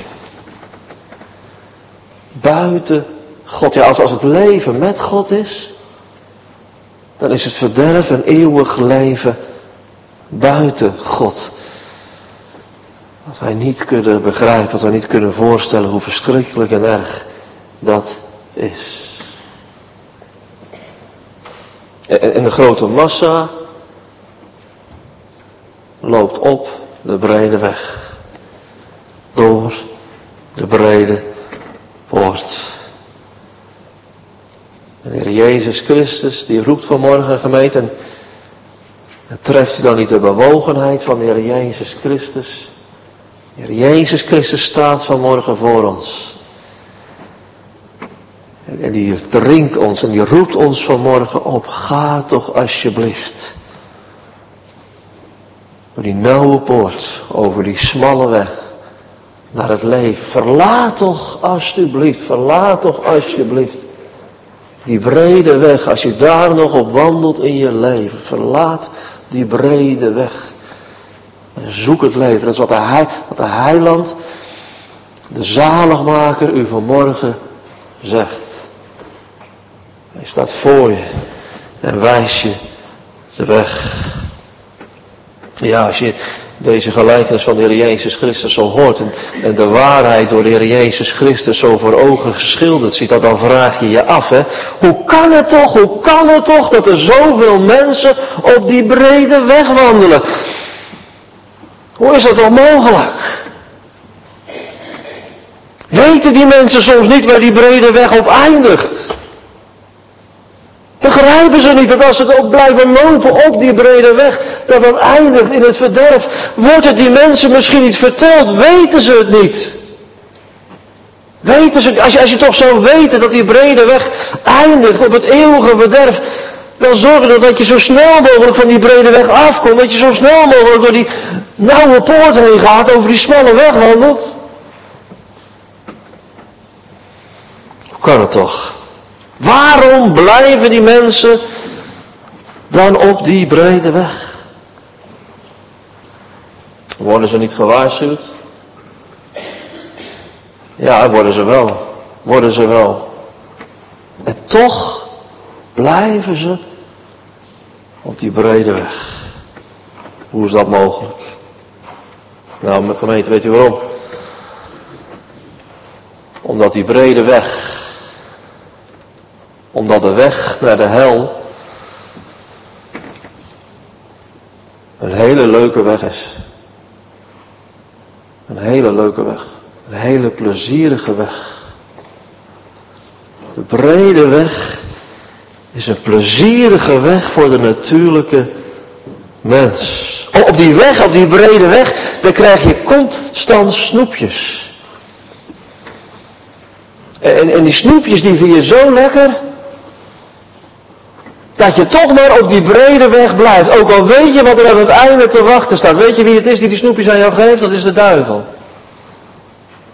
Buiten God. Ja, als, als het leven met God is, dan is het verderf een eeuwig leven buiten God. Wat wij niet kunnen begrijpen, wat wij niet kunnen voorstellen, hoe verschrikkelijk en erg dat is. En de grote massa loopt op de brede weg. Door de brede poort. En de Heer Jezus Christus, die roept vanmorgen, gemeente, en het treft u dan niet de bewogenheid van de Heer Jezus Christus. De Heer Jezus Christus staat vanmorgen voor ons. En, en die dringt ons en die roept ons vanmorgen op. Ga toch alsjeblieft. Door die nauwe poort, over die smalle weg, naar het leven. Verlaat toch alsjeblieft, verlaat toch alsjeblieft die brede weg. Als je daar nog op wandelt in je leven, verlaat die brede weg. En zoek het leven. Dat is wat de, heil, wat de heiland, de zaligmaker, u vanmorgen zegt. Hij staat voor je en wijst je de weg. Ja, als je deze gelijkenis van de Heer Jezus Christus zo hoort en, en de waarheid door de Heer Jezus Christus zo voor ogen geschilderd ziet, dan vraag je je af, hè, hoe kan het toch, hoe kan het toch dat er zoveel mensen op die brede weg wandelen? Hoe is dat toch mogelijk? Weten die mensen soms niet waar die brede weg op eindigt? Begrijpen ze niet dat als ze ook blijven lopen op die brede weg, dat dat eindigt in het verderf? Wordt het die mensen misschien niet verteld? Weten ze het niet? Weten ze, als je, als je toch zou weten dat die brede weg eindigt op het eeuwige verderf, dan zorg je dat je zo snel mogelijk van die brede weg afkomt, dat je zo snel mogelijk door die nauwe poort heen gaat, over die smalle weg wandelt. Hoe kan het toch? Waarom blijven die mensen dan op die brede weg? Worden ze niet gewaarschuwd? Ja, worden ze wel. Worden ze wel. En toch blijven ze op die brede weg. Hoe is dat mogelijk? Nou, mijn gemeente, weet u waarom? Omdat die brede weg, omdat de weg naar de hel een hele leuke weg is. Een hele leuke weg. Een hele plezierige weg. De brede weg is een plezierige weg voor de natuurlijke mens. Op die weg, op die brede weg, daar krijg je constant snoepjes. En, en die snoepjes die vind je zo lekker, dat je toch maar op die brede weg blijft. Ook al weet je wat er aan het einde te wachten staat. Weet je wie het is die die snoepjes aan jou geeft? Dat is de duivel.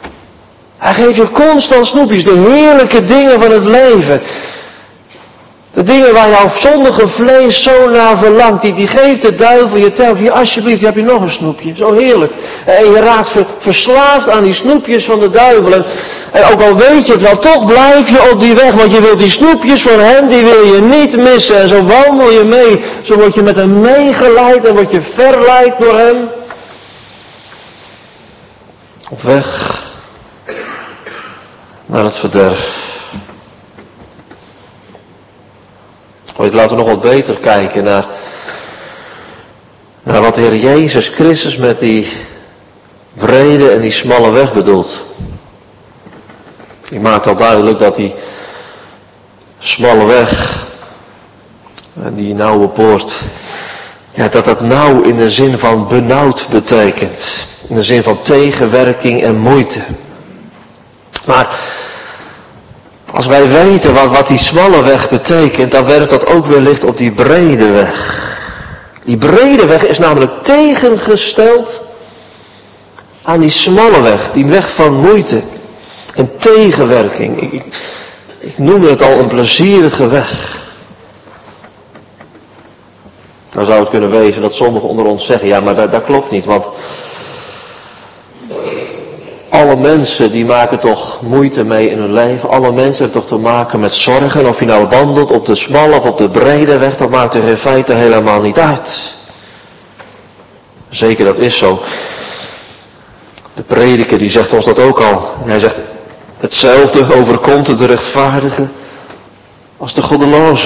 Hij geeft je constant snoepjes, de heerlijke dingen van het leven. De dingen waar jouw zondige vlees zo naar verlangt, die, die geeft de duivel je telkens. Hier, alsjeblieft, hier heb je nog een snoepje. Zo heerlijk. En je raakt ver, verslaafd aan die snoepjes van de duivel. En, en ook al weet je het wel, toch blijf je op die weg. Want je wilt die snoepjes van hem, die wil je niet missen. En zo wandel je mee. Zo word je met hem meegeleid en word je verleid door hem. Op weg naar het verderf. Ooit laten we nog wat beter kijken naar, naar wat de Heer Jezus Christus met die brede en die smalle weg bedoelt. Die maakt al duidelijk dat die smalle weg en die nauwe poort, ja, dat dat nauw in de zin van benauwd betekent. In de zin van tegenwerking en moeite. Maar als wij weten wat, wat die smalle weg betekent, dan werkt dat ook weer licht op die brede weg. Die brede weg is namelijk tegengesteld aan die smalle weg. Die weg van moeite en tegenwerking. Ik, ik, ik noemde het al een plezierige weg. Nou zou het kunnen wezen dat sommigen onder ons zeggen, ja, maar dat, dat klopt niet, want alle mensen die maken toch moeite mee in hun leven. Alle mensen hebben toch te maken met zorgen. Of je nou wandelt op de smalle of op de brede weg, dat maakt er in feite helemaal niet uit. Zeker, dat is zo. De prediker die zegt ons dat ook al. Hij zegt, hetzelfde overkomt de rechtvaardige als de goddeloze.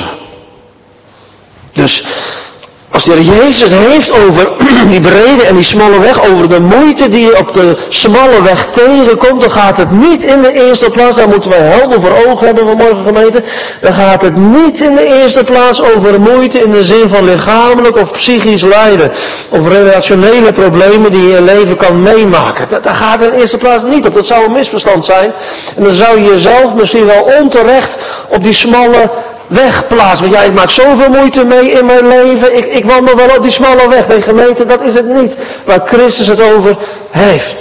Dus als de Heer Jezus het heeft over die brede en die smalle weg, over de moeite die je op de smalle weg tegenkomt, dan gaat het niet in de eerste plaats, daar moeten wij helder voor ogen hebben vanmorgen gemeente, dan gaat het niet in de eerste plaats over moeite in de zin van lichamelijk of psychisch lijden, of relationele problemen die je in je leven kan meemaken. Daar gaat het in de eerste plaats niet op, dat zou een misverstand zijn. En dan zou je jezelf misschien wel onterecht op die smalle weg plaatsen. Want ja, ik maak zoveel moeite mee in mijn leven. Ik, ik wandel wel op die smalle weg. Nee, gemeente, dat is het niet. Waar Christus het over heeft.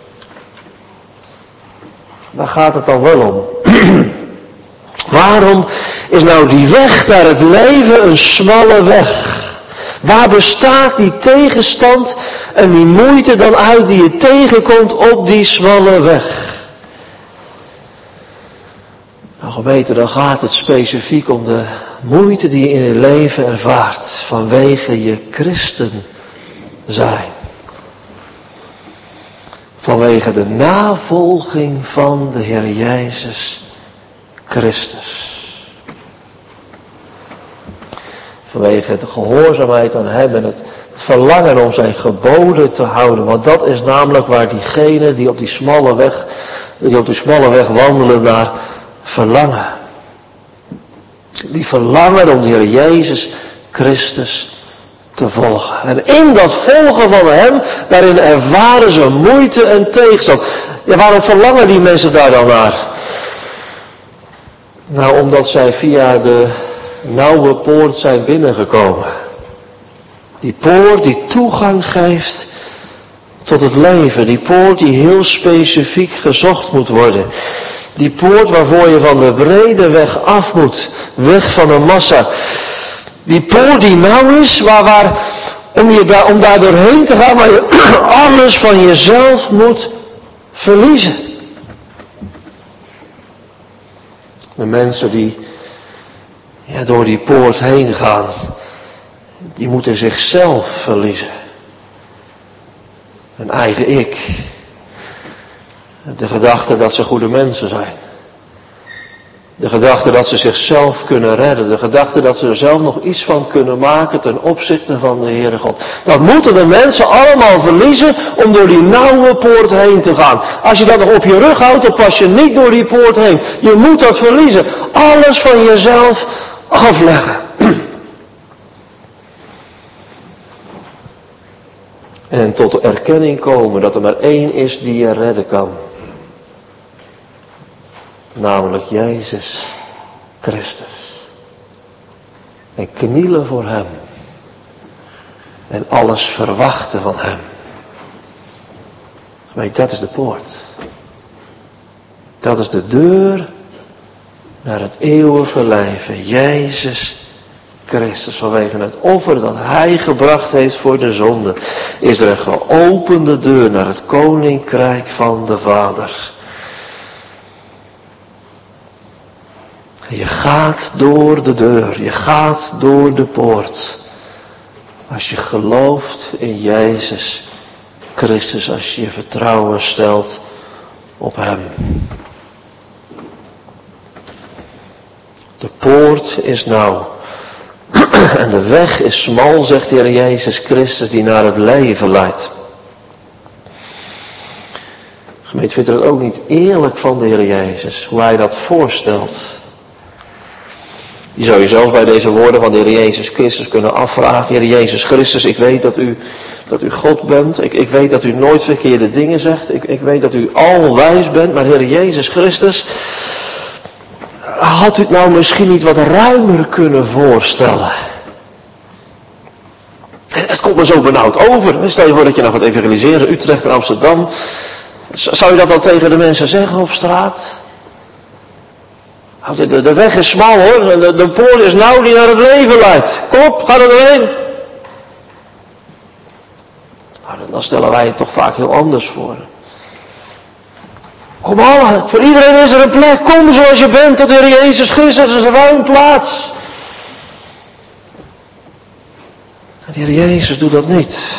Daar gaat het dan wel om. Waarom is nou die weg naar het leven een smalle weg? Waar bestaat die tegenstand en die moeite dan uit die je tegenkomt op die smalle weg? Nou geweten, dan gaat het specifiek om de moeite die je in je leven ervaart vanwege je christen zijn. Vanwege de navolging van de Heer Jezus Christus. Vanwege de gehoorzaamheid aan Hem en het verlangen om zijn geboden te houden. Want dat is namelijk waar diegenen die op die smalle weg, die op die smalle weg wandelen naar verlangen. Die verlangen om de Heer Jezus Christus te volgen. En in dat volgen van Hem, daarin ervaren ze moeite en tegenstand. Ja, waarom verlangen die mensen daar dan naar? Nou, omdat zij via de nauwe poort zijn binnengekomen. Die poort die toegang geeft tot het leven. Die poort die heel specifiek gezocht moet worden. Die poort waarvoor je van de brede weg af moet. Weg van de massa. Die poort die nauw is, waar, waar, om, je daar, om daar doorheen te gaan, waar je alles van jezelf moet verliezen. De mensen die ja, door die poort heen gaan, die moeten zichzelf verliezen. Hun eigen ik. De gedachte dat ze goede mensen zijn. De gedachte dat ze zichzelf kunnen redden. De gedachte dat ze er zelf nog iets van kunnen maken ten opzichte van de Heere God. Dat moeten de mensen allemaal verliezen om door die nauwe poort heen te gaan. Als je dat nog op je rug houdt, dan pas je niet door die poort heen. Je moet dat verliezen. Alles van jezelf afleggen. En tot de erkenning komen dat er maar één is die je redden kan. Namelijk Jezus Christus. En knielen voor Hem. En alles verwachten van Hem. Weet, dat is de poort. Dat is de deur naar het eeuwige leven. Jezus Christus, vanwege het offer dat Hij gebracht heeft voor de zonde, is er een geopende deur naar het koninkrijk van de Vader. Je gaat door de deur, je gaat door de poort. Als je gelooft in Jezus Christus, als je je vertrouwen stelt op Hem. De poort is nauw. En de weg is smal, zegt de Heer Jezus Christus, die naar het leven leidt. De gemeente vindt het ook niet eerlijk van de Heer Jezus, hoe Hij dat voorstelt. Je zou je zelfs bij deze woorden van de Heer Jezus Christus kunnen afvragen. Heer Jezus Christus, ik weet dat u, dat u God bent. Ik, ik weet dat u nooit verkeerde dingen zegt. Ik, ik weet dat u alwijs bent. Maar Heer Jezus Christus, had u het nou misschien niet wat ruimer kunnen voorstellen? Het komt me zo benauwd over. Stel je voor dat je nog gaat evangeliseren, Utrecht en Amsterdam. Zou je dat dan tegen de mensen zeggen op straat? De, de, de weg is smal hoor, de, de poort is nauw die naar het leven leidt. Kom op, ga er doorheen. Nou, dan stellen wij het toch vaak heel anders voor. Kom allen, voor iedereen is er een plek. Kom zoals je bent tot de Heer Jezus Christus, er is een ruim plaats. En de Heer Jezus doet dat niet.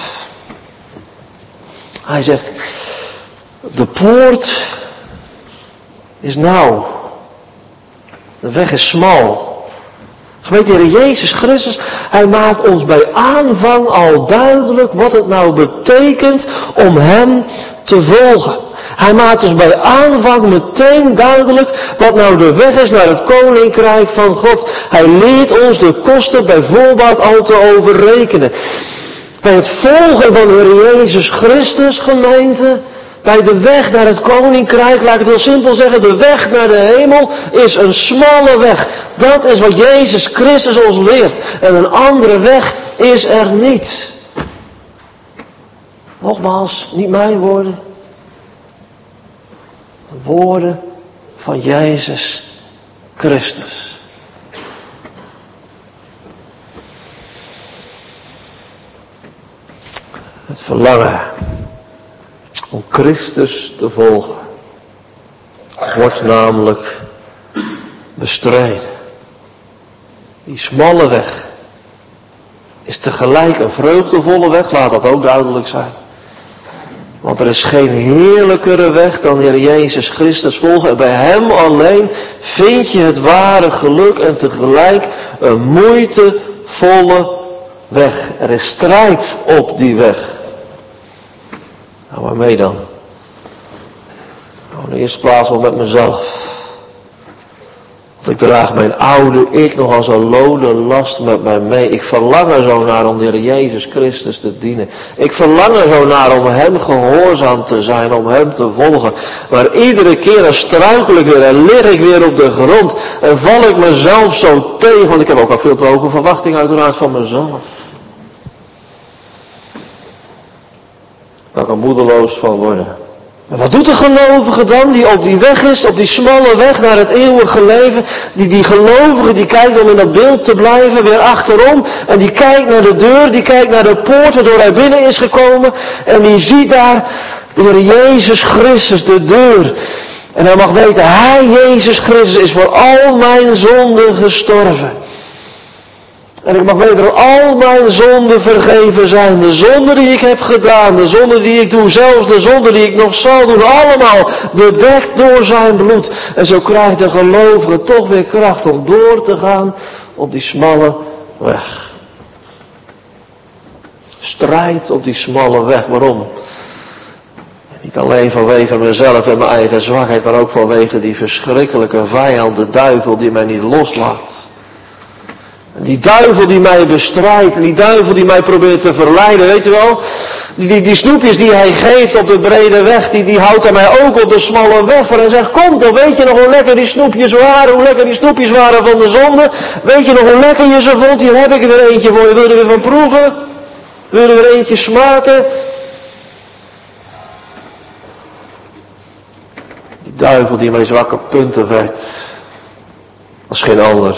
Hij zegt, de poort is nauw. De weg is smal. Gemeente, de Heer Jezus Christus, Hij maakt ons bij aanvang al duidelijk wat het nou betekent om Hem te volgen. Hij maakt ons bij aanvang meteen duidelijk wat nou de weg is naar het koninkrijk van God. Hij leert ons de kosten bij voorbaat al te overrekenen. Bij het volgen van de Heer Jezus Christus, gemeente, bij de weg naar het koninkrijk, laat ik het heel simpel zeggen, de weg naar de hemel is een smalle weg. Dat is wat Jezus Christus ons leert. En een andere weg is er niet. Nogmaals, niet mijn woorden. De woorden van Jezus Christus. Het verlangen om Christus te volgen wordt namelijk bestreden. Die smalle weg is tegelijk een vreugdevolle weg, laat dat ook duidelijk zijn. Want er is geen heerlijkere weg dan de Heer Jezus Christus volgen. En bij Hem alleen vind je het ware geluk en tegelijk een moeitevolle weg. Er is strijd op die weg. Nou, waarmee dan? Nou, in de eerste plaats wel met mezelf. Want ik draag mijn oude ik nog als een lode last met mij mee. Ik verlang er zo naar om de Heer Jezus Christus te dienen. Ik verlang er zo naar om Hem gehoorzaam te zijn, om Hem te volgen. Maar iedere keer dan struikel ik weer en lig ik weer op de grond. En val ik mezelf zo tegen, want ik heb ook al veel te hoge verwachtingen uiteraard van mezelf. Daar kan moedeloos van worden. Maar wat doet de gelovige dan, die op die weg is, op die smalle weg naar het eeuwige leven? Die, die gelovige, die kijkt om in dat beeld te blijven, weer achterom. En die kijkt naar de deur, die kijkt naar de poort waardoor hij binnen is gekomen. En die ziet daar de Heer Jezus Christus, de deur. En hij mag weten, Hij, Jezus Christus, is voor al mijn zonden gestorven. En ik mag weten dat al mijn zonden vergeven zijn. De zonden die ik heb gedaan, de zonden die ik doe, zelfs de zonden die ik nog zal doen, allemaal bedekt door zijn bloed. En zo krijgt de gelovige toch weer kracht om door te gaan op die smalle weg. Strijd op die smalle weg. Waarom? Niet alleen vanwege mezelf en mijn eigen zwakheid, maar ook vanwege die verschrikkelijke vijand, de duivel die mij niet loslaat. Die duivel die mij bestrijdt, en die duivel die mij probeert te verleiden, weet je wel. Die, die, die snoepjes die hij geeft op de brede weg, die, die houdt hij mij ook op de smalle weg. Voor hij zegt, kom dan, weet je nog hoe lekker die snoepjes waren, hoe lekker die snoepjes waren van de zonde. Weet je nog hoe lekker je ze vond, hier heb ik er weer eentje voor je, wil je er weer van proeven? Wil je er weer eentje smaken? Die duivel die mij zwakke punten vet. als geen ander.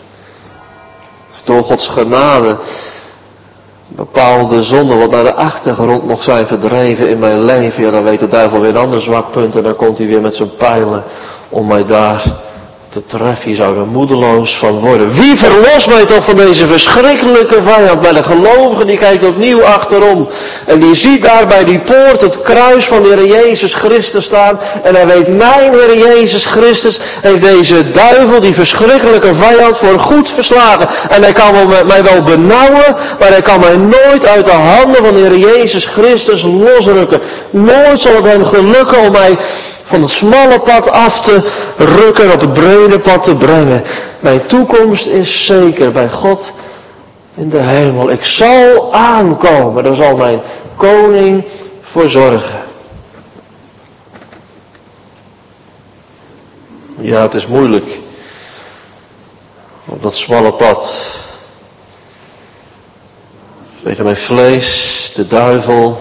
Door Gods genade bepaalde zonden wat naar de achtergrond nog zijn verdreven in mijn leven. Ja, dan weet de duivel weer een ander zwak punt en dan komt hij weer met zijn pijlen om mij daar te treffen. Je zou er moedeloos van worden. Wie verlost mij toch van deze verschrikkelijke vijand? Bij de gelovige die kijkt opnieuw achterom. En die ziet daar bij die poort het kruis van de Heer Jezus Christus staan. En hij weet, mijn Heer Jezus Christus heeft deze duivel, die verschrikkelijke vijand, voor goed verslagen. En hij kan mij wel benauwen, maar hij kan mij nooit uit de handen van de Heer Jezus Christus losrukken. Nooit zal het hem gelukken om mij van het smalle pad af te rukken en op het brede pad te brengen. Mijn toekomst is zeker bij God in de hemel. Ik zal aankomen, daar zal mijn koning voor zorgen. Ja, het is moeilijk op dat smalle pad. Vanwege mijn vlees, de duivel,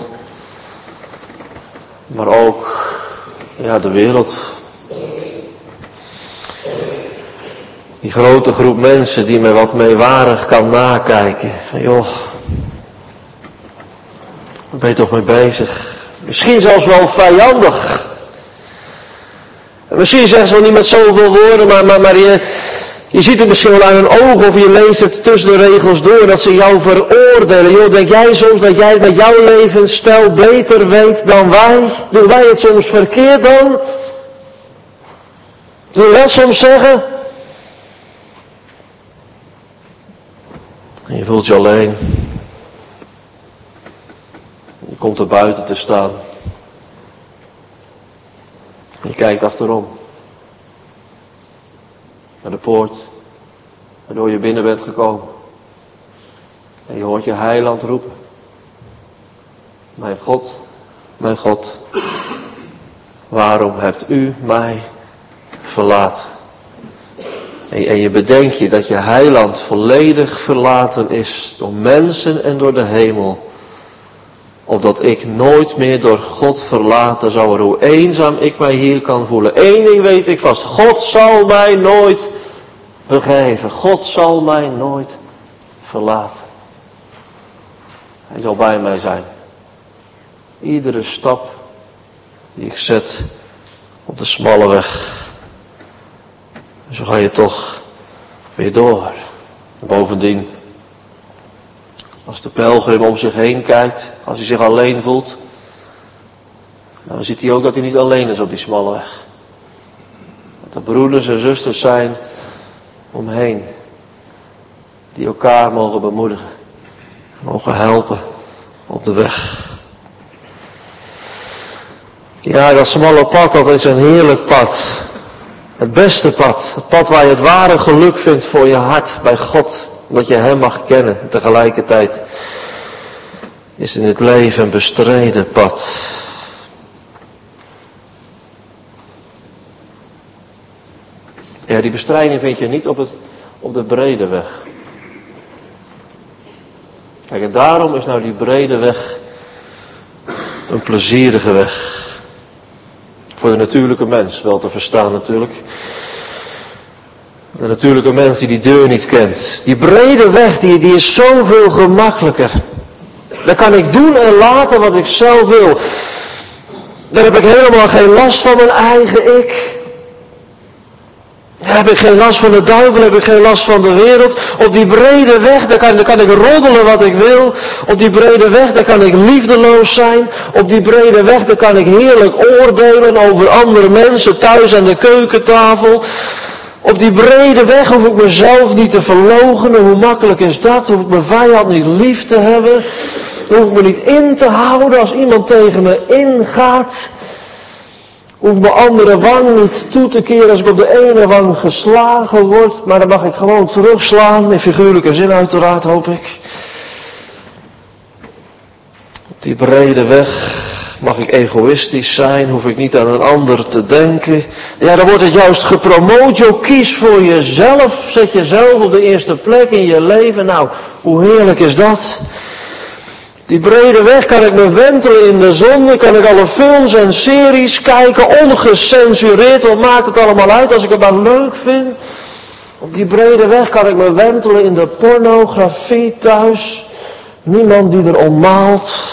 maar ook ja, de wereld. Die grote groep mensen die me wat meewarig kan nakijken. Van joh, waar ben je toch mee bezig? Misschien zelfs wel vijandig. En misschien zeggen ze wel niet met zoveel woorden, maar, maar, maar je, je ziet het misschien wel aan hun ogen of je leest het tussen de regels door dat ze jou veroordelen. Joh, denk jij soms dat jij het met jouw levensstijl beter weet dan wij? Doen wij het soms verkeerd dan? Wil je dat soms zeggen? En je voelt je alleen. Je komt er buiten te staan. Je kijkt achterom. Naar de poort. Waardoor je binnen bent gekomen. En je hoort je heiland roepen. Mijn God, mijn God. Waarom hebt u mij verlaten? En je bedenkt je dat je heiland volledig verlaten is. Door mensen en door de hemel. Opdat ik nooit meer door God verlaten zou worden. Hoe eenzaam ik mij hier kan voelen. Eén ding weet ik vast. God zal mij nooit vergeven. God zal mij nooit verlaten. Hij zal bij mij zijn. Iedere stap die ik zet op de smalle weg. Zo ga je toch weer door. Bovendien, als de pelgrim om zich heen kijkt, als hij zich alleen voelt, dan ziet hij ook dat hij niet alleen is op die smalle weg. Dat er broeders en zusters zijn omheen, die elkaar mogen bemoedigen, mogen helpen op de weg. Ja, dat smalle pad, dat is een heerlijk pad. Het beste pad. Het pad waar je het ware geluk vindt voor je hart bij God. Omdat je hem mag kennen. Tegelijkertijd is in het leven een bestreden pad. Ja, die bestrijding vind je niet op, het, op de brede weg. Kijk, en daarom is nou die brede weg een plezierige weg. Voor de natuurlijke mens wel te verstaan natuurlijk. De natuurlijke mens die die deur niet kent. Die brede weg die, die is zoveel gemakkelijker. Daar kan ik doen en laten wat ik zelf wil. Daar heb ik helemaal geen last van mijn eigen ik. Daar heb ik geen last van de duivel, heb ik geen last van de wereld. Op die brede weg, daar kan, daar kan ik roddelen wat ik wil. Op die brede weg, daar kan ik liefdeloos zijn. Op die brede weg, daar kan ik heerlijk oordelen over andere mensen thuis aan de keukentafel. Op die brede weg hoef ik mezelf niet te verloochenen. Hoe makkelijk is dat? Hoef ik mijn vijand niet lief te hebben. Hoef ik me niet in te houden als iemand tegen me ingaat. Hoef ik mijn andere wang niet toe te keren als ik op de ene wang geslagen word. Maar dan mag ik gewoon terugslaan. In figuurlijke zin uiteraard, hoop ik. Op die brede weg mag ik egoïstisch zijn. Hoef ik niet aan een ander te denken. Ja, dan wordt het juist gepromoot. Joh, kies voor jezelf. Zet jezelf op de eerste plek in je leven. Nou, hoe heerlijk is dat? Die brede weg kan ik me wentelen in de zon, kan ik alle films en series kijken, ongecensureerd, wat maakt het allemaal uit als ik het maar leuk vind? Op die brede weg kan ik me wentelen in de pornografie thuis. Niemand die er om maalt.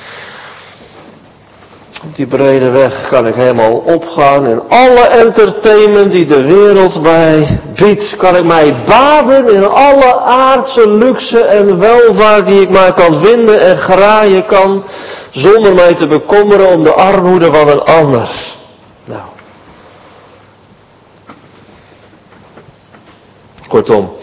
Op die brede weg kan ik helemaal opgaan in alle entertainment die de wereld mij biedt. Kan ik mij baden in alle aardse luxe en welvaart die ik maar kan vinden en graaien kan, zonder mij te bekommeren om de armoede van een ander. Nou. Kortom.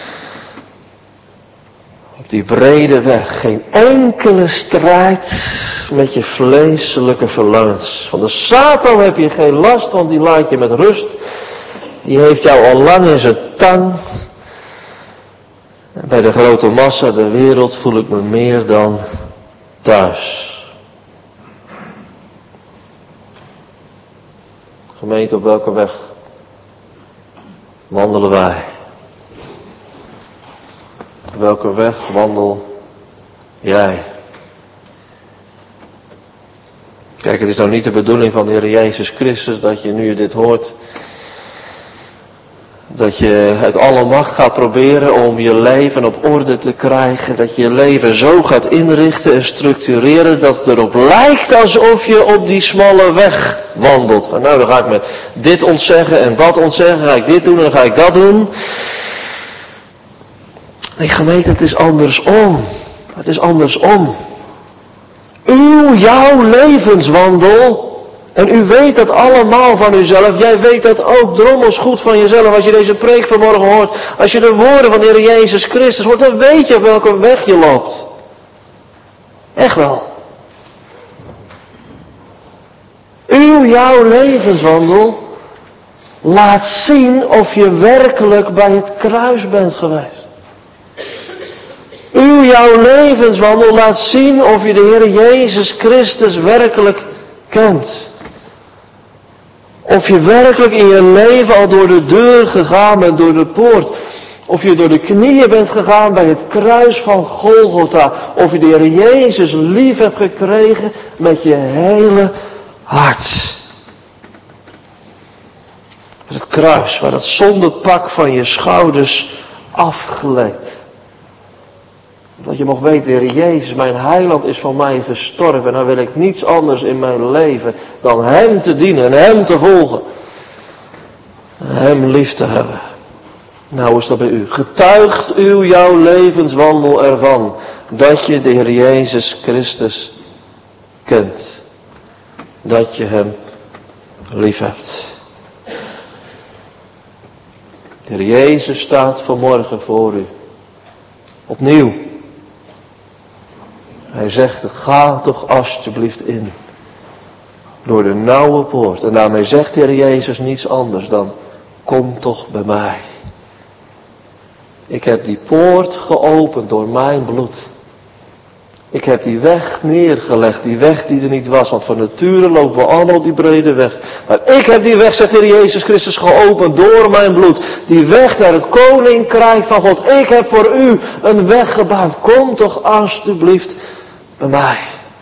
Op die brede weg geen enkele strijd met je vleeselijke verlangens. Van de Satan heb je geen last, want die laat je met rust. Die heeft jou al lang in zijn tang. En bij de grote massa der wereld voel ik me meer dan thuis. Gemeente, op welke weg wandelen wij? Op welke weg wandel jij? Kijk, het is nou niet de bedoeling van de Heer Jezus Christus dat je, nu je dit hoort, dat je uit alle macht gaat proberen om je leven op orde te krijgen. Dat je je leven zo gaat inrichten en structureren dat het erop lijkt alsof je op die smalle weg wandelt. Van, nou, dan ga ik me dit ontzeggen en dat ontzeggen. Ga ik dit doen en dan ga ik dat doen. Nee, gemeente, het is andersom. Het is andersom. Uw, jouw levenswandel. En u weet dat allemaal van uzelf. Jij weet dat ook drommels goed van jezelf. Als je deze preek vanmorgen hoort. Als je de woorden van de Heer Jezus Christus hoort. Dan weet je op welke weg je loopt. Echt wel. Uw, jouw levenswandel. Laat zien of je werkelijk bij het kruis bent geweest. Uw, jouw levenswandel laat zien of je de Heer Jezus Christus werkelijk kent. Of je werkelijk in je leven al door de deur gegaan bent, door de poort. Of je door de knieën bent gegaan bij het kruis van Golgotha. Of je de Heer Jezus lief hebt gekregen met je hele hart. Het kruis waar dat zondepak van je schouders afgeleid. Dat je mocht weten, de Heer Jezus, mijn heiland is van mij gestorven. En dan wil ik niets anders in mijn leven dan Hem te dienen en Hem te volgen. En Hem lief te hebben. Nou is dat bij u. Getuigt u jouw levenswandel ervan dat je de Heer Jezus Christus kent. Dat je Hem lief hebt. De Heer Jezus staat vanmorgen voor u. Opnieuw. Hij zegt, ga toch alsjeblieft in. Door de nauwe poort. En daarmee zegt de Heer Jezus niets anders dan, kom toch bij mij. Ik heb die poort geopend door mijn bloed. Ik heb die weg neergelegd, die weg die er niet was. Want van nature lopen we allemaal die brede weg. Maar ik heb die weg, zegt de Heer Jezus Christus, geopend door mijn bloed. Die weg naar het koninkrijk van God. Ik heb voor u een weg gebouwd. Kom toch alsjeblieft bij mij.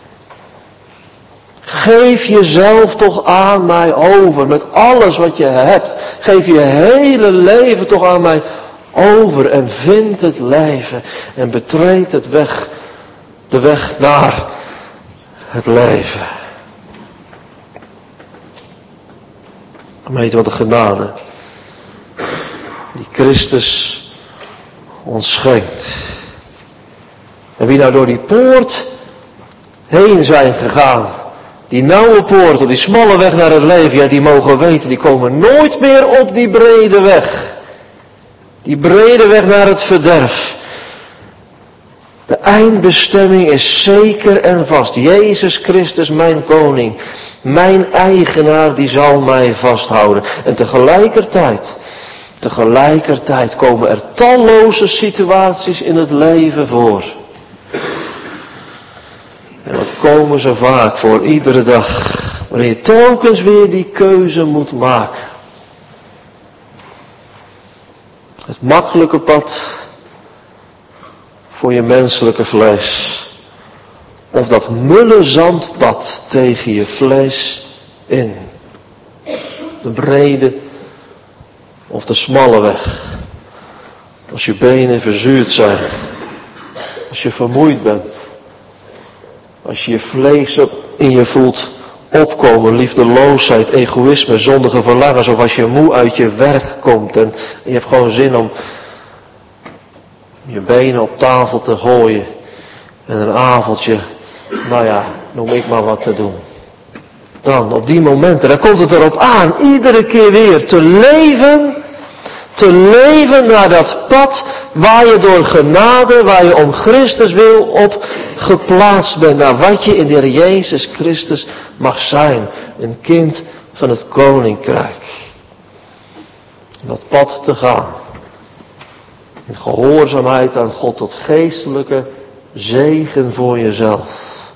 Geef jezelf toch aan mij over. Met alles wat je hebt. Geef je hele leven toch aan mij over. En vind het leven. En betreed het weg. De weg naar het leven. Gemeente, wat een genade. Die Christus ons schenkt. En wie nou door die poort heen zijn gegaan. Die nauwe poort, op die smalle weg naar het leven. Ja, die mogen weten, die komen nooit meer op die brede weg. Die brede weg naar het verderf. De eindbestemming is zeker en vast. Jezus Christus, mijn koning, mijn eigenaar, die zal mij vasthouden. En tegelijkertijd, tegelijkertijd komen er talloze situaties in het leven voor. En wat komen ze vaak voor iedere dag, wanneer je telkens weer die keuze moet maken. Het makkelijke pad voor je menselijke vlees. Of dat mulle zandpad tegen je vlees in. De brede of de smalle weg. Als je benen verzuurd zijn. Als je vermoeid bent. Als je je vlees in je voelt opkomen. Liefdeloosheid, egoïsme, zondige verlangens. Of als je moe uit je werk komt. En je hebt gewoon zin om je benen op tafel te gooien. En een avondje, nou ja, noem ik maar wat te doen. Dan, op die momenten, dan komt het erop aan. Iedere keer weer te leven. Te leven naar dat pad waar je door genade, waar je om Christus wil op geplaatst bent. Naar wat je in de Heer Jezus Christus mag zijn. Een kind van het Koninkrijk. Dat pad te gaan. In gehoorzaamheid aan God tot geestelijke zegen voor jezelf.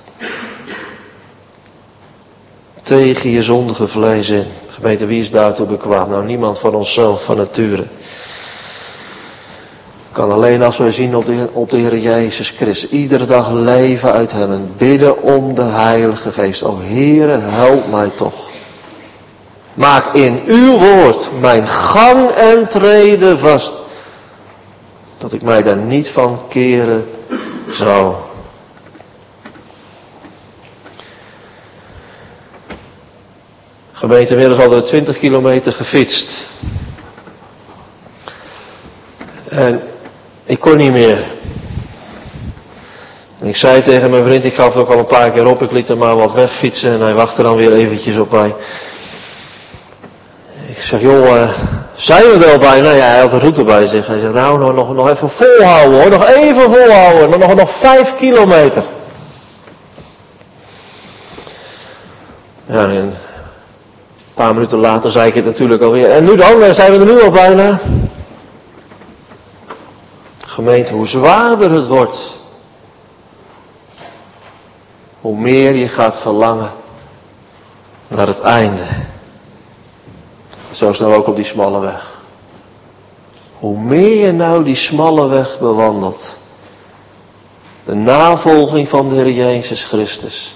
Tegen je zondige vlees in. Gemeente, wie is daartoe bekwaam? Nou, niemand van onszelf, van nature. Kan alleen als wij zien op de, op de Heer Jezus Christus. Iedere dag leven uit Hem en bidden om de Heilige Geest. O Heere, help mij toch. Maak in uw woord mijn gang en treden vast. Dat ik mij daar niet van keren zou. Gemeente, inmiddels hadden we twintig kilometer gefietst. En ik kon niet meer. En ik zei tegen mijn vriend, ik gaf het ook al een paar keer op, ik liet hem maar wat wegfietsen en hij wachtte dan weer eventjes op mij. Ik zeg, joh, zijn we er al bijna? Ja, hij had de route bij zich. Hij zegt, nou, nog, nog, nog even volhouden hoor, nog even volhouden, nog, nog vijf kilometer. Ja, en een paar minuten later zei ik het natuurlijk alweer. En nu dan, zijn we er nu al bijna? Gemeente, hoe zwaarder het wordt, hoe meer je gaat verlangen naar het einde. Zo is nou ook op die smalle weg. Hoe meer je nou die smalle weg bewandelt, de navolging van de Heer Jezus Christus,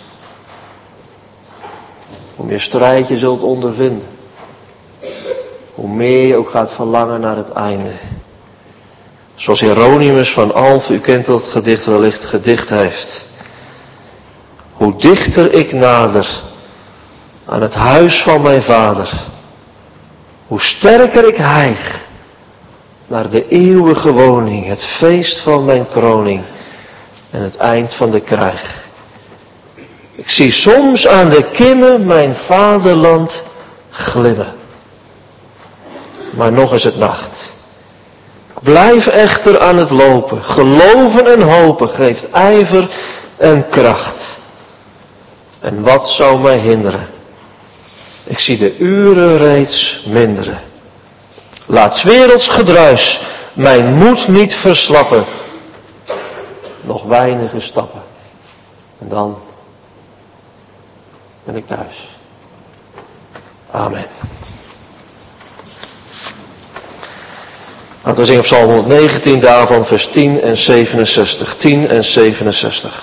hoe meer strijd je zult ondervinden, hoe meer je ook gaat verlangen naar het einde. Zoals Hieronymus van Alphen, u kent dat gedicht wellicht, gedicht heeft. Hoe dichter ik nader aan het huis van mijn vader, hoe sterker ik hijg naar de eeuwige woning, het feest van mijn kroning en het eind van de krijg. Ik zie soms aan de kimmen mijn vaderland glimmen. Maar nog is het nacht. Blijf echter aan het lopen. Geloven en hopen geeft ijver en kracht. En wat zou mij hinderen? Ik zie de uren reeds minderen. Laat 's werelds gedruis mijn moed niet verslappen. Nog weinige stappen. En dan ben ik thuis. Amen. Laten we zingen op Psalm honderdnegentien, daarvan vers tien en zevenenzestig. tien en zevenenzestig.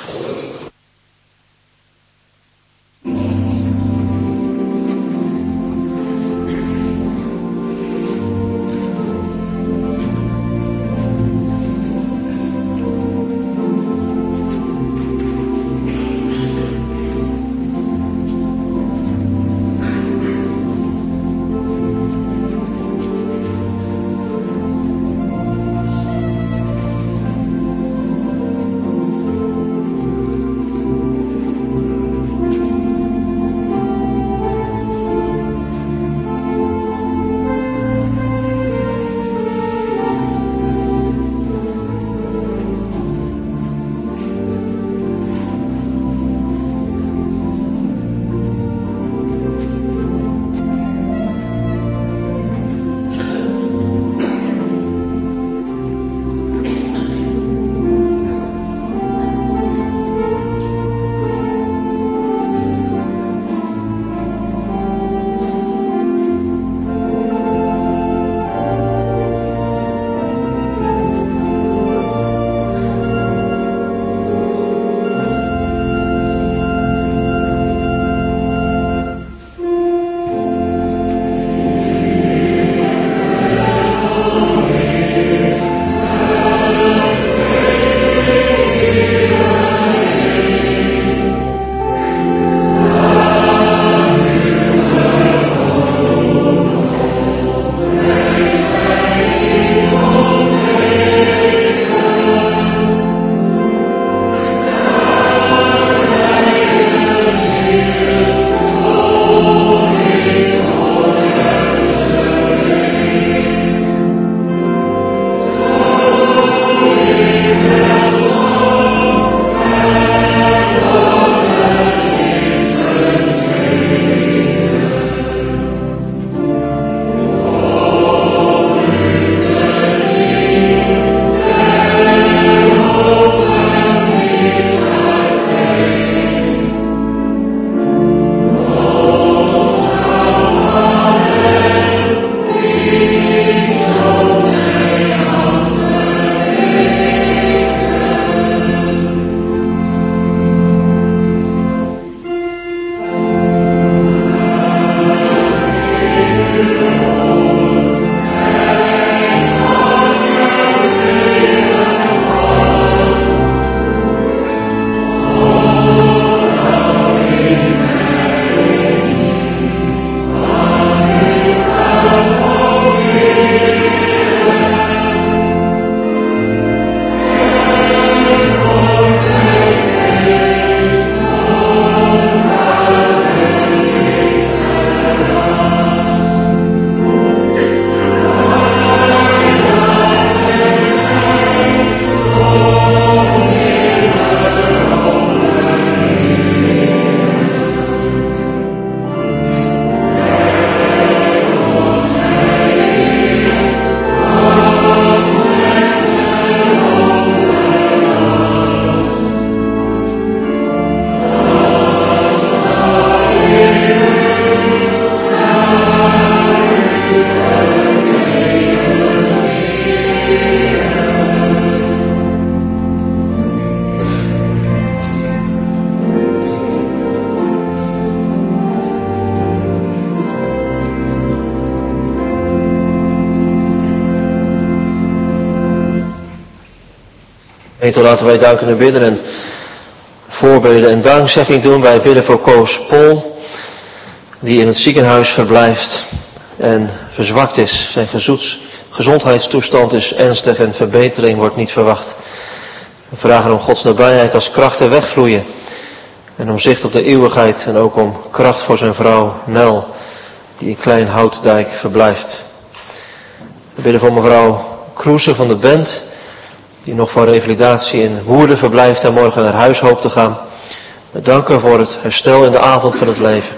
Gemeente, laten wij danken en bidden en voorbeden en dankzegging doen. Wij bidden voor Koos Pol, die in het ziekenhuis verblijft en verzwakt is. Zijn gezoets, gezondheidstoestand is ernstig en verbetering wordt niet verwacht. We vragen om Gods nabijheid als krachten wegvloeien en om zicht op de eeuwigheid en ook om kracht voor zijn vrouw Nel, die in Klein Houtdijk verblijft. We bidden voor mevrouw Kroese van de Bent, die nog van revalidatie in Woerden verblijft en morgen naar huis hoopt te gaan. We danken voor het herstel in de avond van het leven.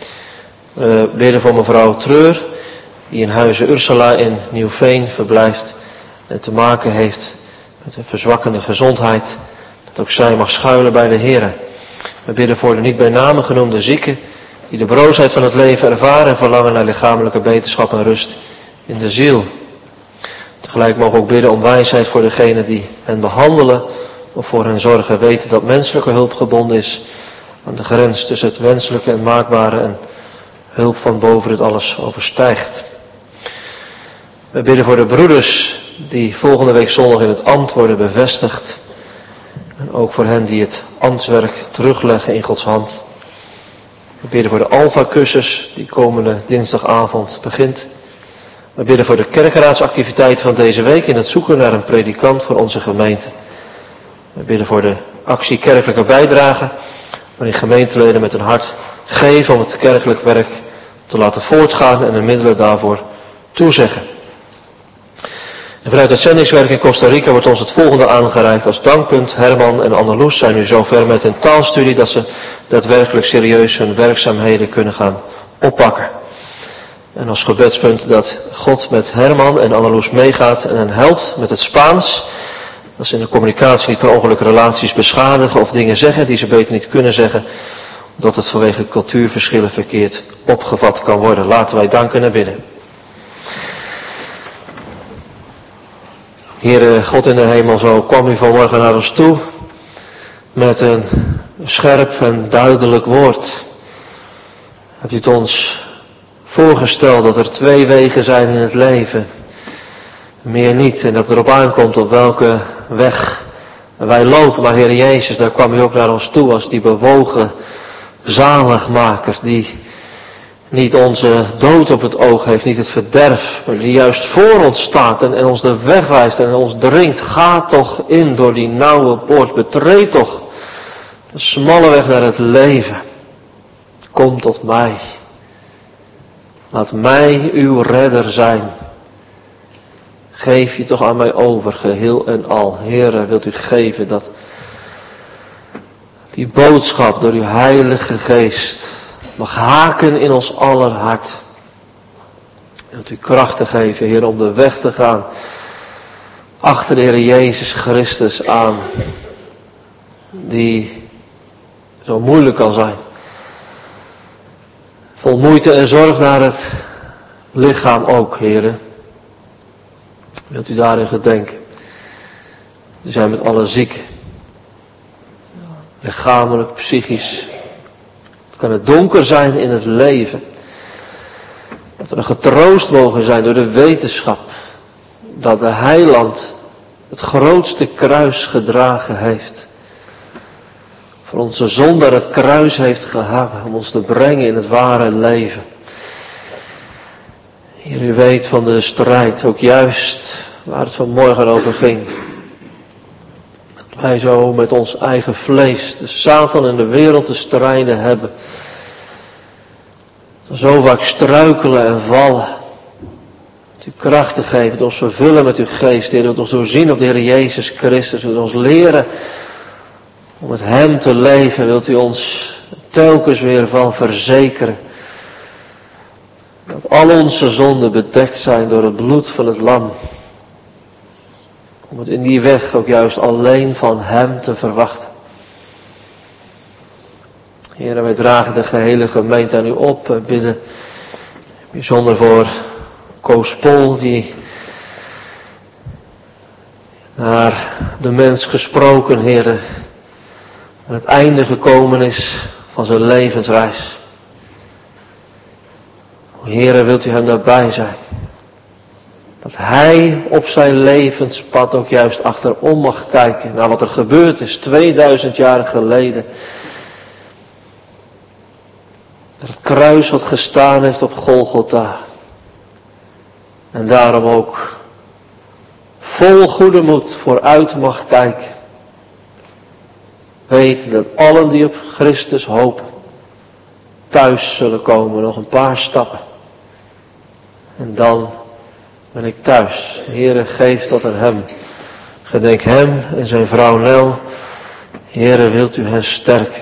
We bidden voor mevrouw Treur, die in huize Ursula in Nieuwveen verblijft en te maken heeft met een verzwakkende gezondheid, dat ook zij mag schuilen bij de Here. We bidden voor de niet bij name genoemde zieken, die de broosheid van het leven ervaren en verlangen naar lichamelijke beterschap en rust in de ziel. Tegelijk mogen we ook bidden om wijsheid voor degenen die hen behandelen of voor hen zorgen, weten dat menselijke hulp gebonden is aan de grens tussen het wenselijke en maakbare en hulp van boven het alles overstijgt. We bidden voor de broeders die volgende week zondag in het ambt worden bevestigd en ook voor hen die het ambtswerk terugleggen in Gods hand. We bidden voor de Alpha-cursus die komende dinsdagavond begint. We bidden voor de kerkraadsactiviteit van deze week in het zoeken naar een predikant voor onze gemeente. We bidden voor de actie kerkelijke bijdrage, waarin gemeenteleden met een hart geven om het kerkelijk werk te laten voortgaan en de middelen daarvoor toezeggen. En vanuit het zendingswerk in Costa Rica wordt ons het volgende aangereikt als dankpunt. Herman en Anneloes zijn nu zover met een taalstudie dat ze daadwerkelijk serieus hun werkzaamheden kunnen gaan oppakken. En als gebedspunt dat God met Herman en Anneloes meegaat en hen helpt met het Spaans. Dat ze in de communicatie niet per ongeluk relaties beschadigen of dingen zeggen die ze beter niet kunnen zeggen. Omdat het vanwege cultuurverschillen verkeerd opgevat kan worden. Laten wij danken en bidden. Heere God in de hemel, zo kwam u vanmorgen naar ons toe met een scherp en duidelijk woord. Hebt u het ons voorgesteld dat er twee wegen zijn in het leven, meer niet, en dat het erop aankomt op welke weg wij lopen. Maar Heer Jezus, daar kwam u ook naar ons toe als die bewogen zaligmaker, die niet onze dood op het oog heeft, niet het verderf, maar die juist voor ons staat en, en ons de weg wijst en ons dringt. Ga toch in door die nauwe poort, betreed toch de smalle weg naar het leven. Kom tot mij. Laat mij uw redder zijn. Geef je toch aan mij over, geheel en al. Heere, wilt u geven dat die boodschap door uw Heilige Geest mag haken in ons aller hart. Wilt u krachten geven, Heer, om de weg te gaan achter de Heer Jezus Christus aan, die zo moeilijk kan zijn. Vol moeite en zorg naar het lichaam ook, Heer. Wilt u daarin gedenken? We zijn met alle zieken. Lichamelijk, psychisch. Het kan het donker zijn in het leven. Dat we getroost mogen zijn door de wetenschap dat de Heiland het grootste kruis gedragen heeft. Voor onze zonde het kruis heeft gehangen om ons te brengen in het ware leven. Heer, u weet van de strijd, ook juist waar het vanmorgen over ging. Dat wij zo met ons eigen vlees, de Satan en de wereld te strijden hebben. Zo vaak struikelen en vallen. Dat u krachten geeft, ons vervullen met uw geest. Heer, dat ons doorzien op de Heer Jezus Christus. Wilt ons leren om met hem te leven. Wilt u ons telkens weer van verzekeren. Dat al onze zonden bedekt zijn door het bloed van het lam. Om het in die weg ook juist alleen van hem te verwachten. Heer, wij dragen de gehele gemeente aan u op. We bidden bijzonder voor Koos Pol, die naar de mens gesproken, Heer, aan het einde gekomen is van zijn levensreis. Heer, wilt u hem daarbij zijn? Dat hij op zijn levenspad ook juist achterom mag kijken naar wat er gebeurd is tweeduizend jaar geleden. Dat het kruis wat gestaan heeft op Golgotha. En daarom ook vol goede moed vooruit mag kijken. Weet dat allen die op Christus hopen thuis zullen komen, nog een paar stappen. En dan ben ik thuis. Heere, geef dat aan hem. Gedenk hem en zijn vrouw Nel. Heere, wilt u hen sterken.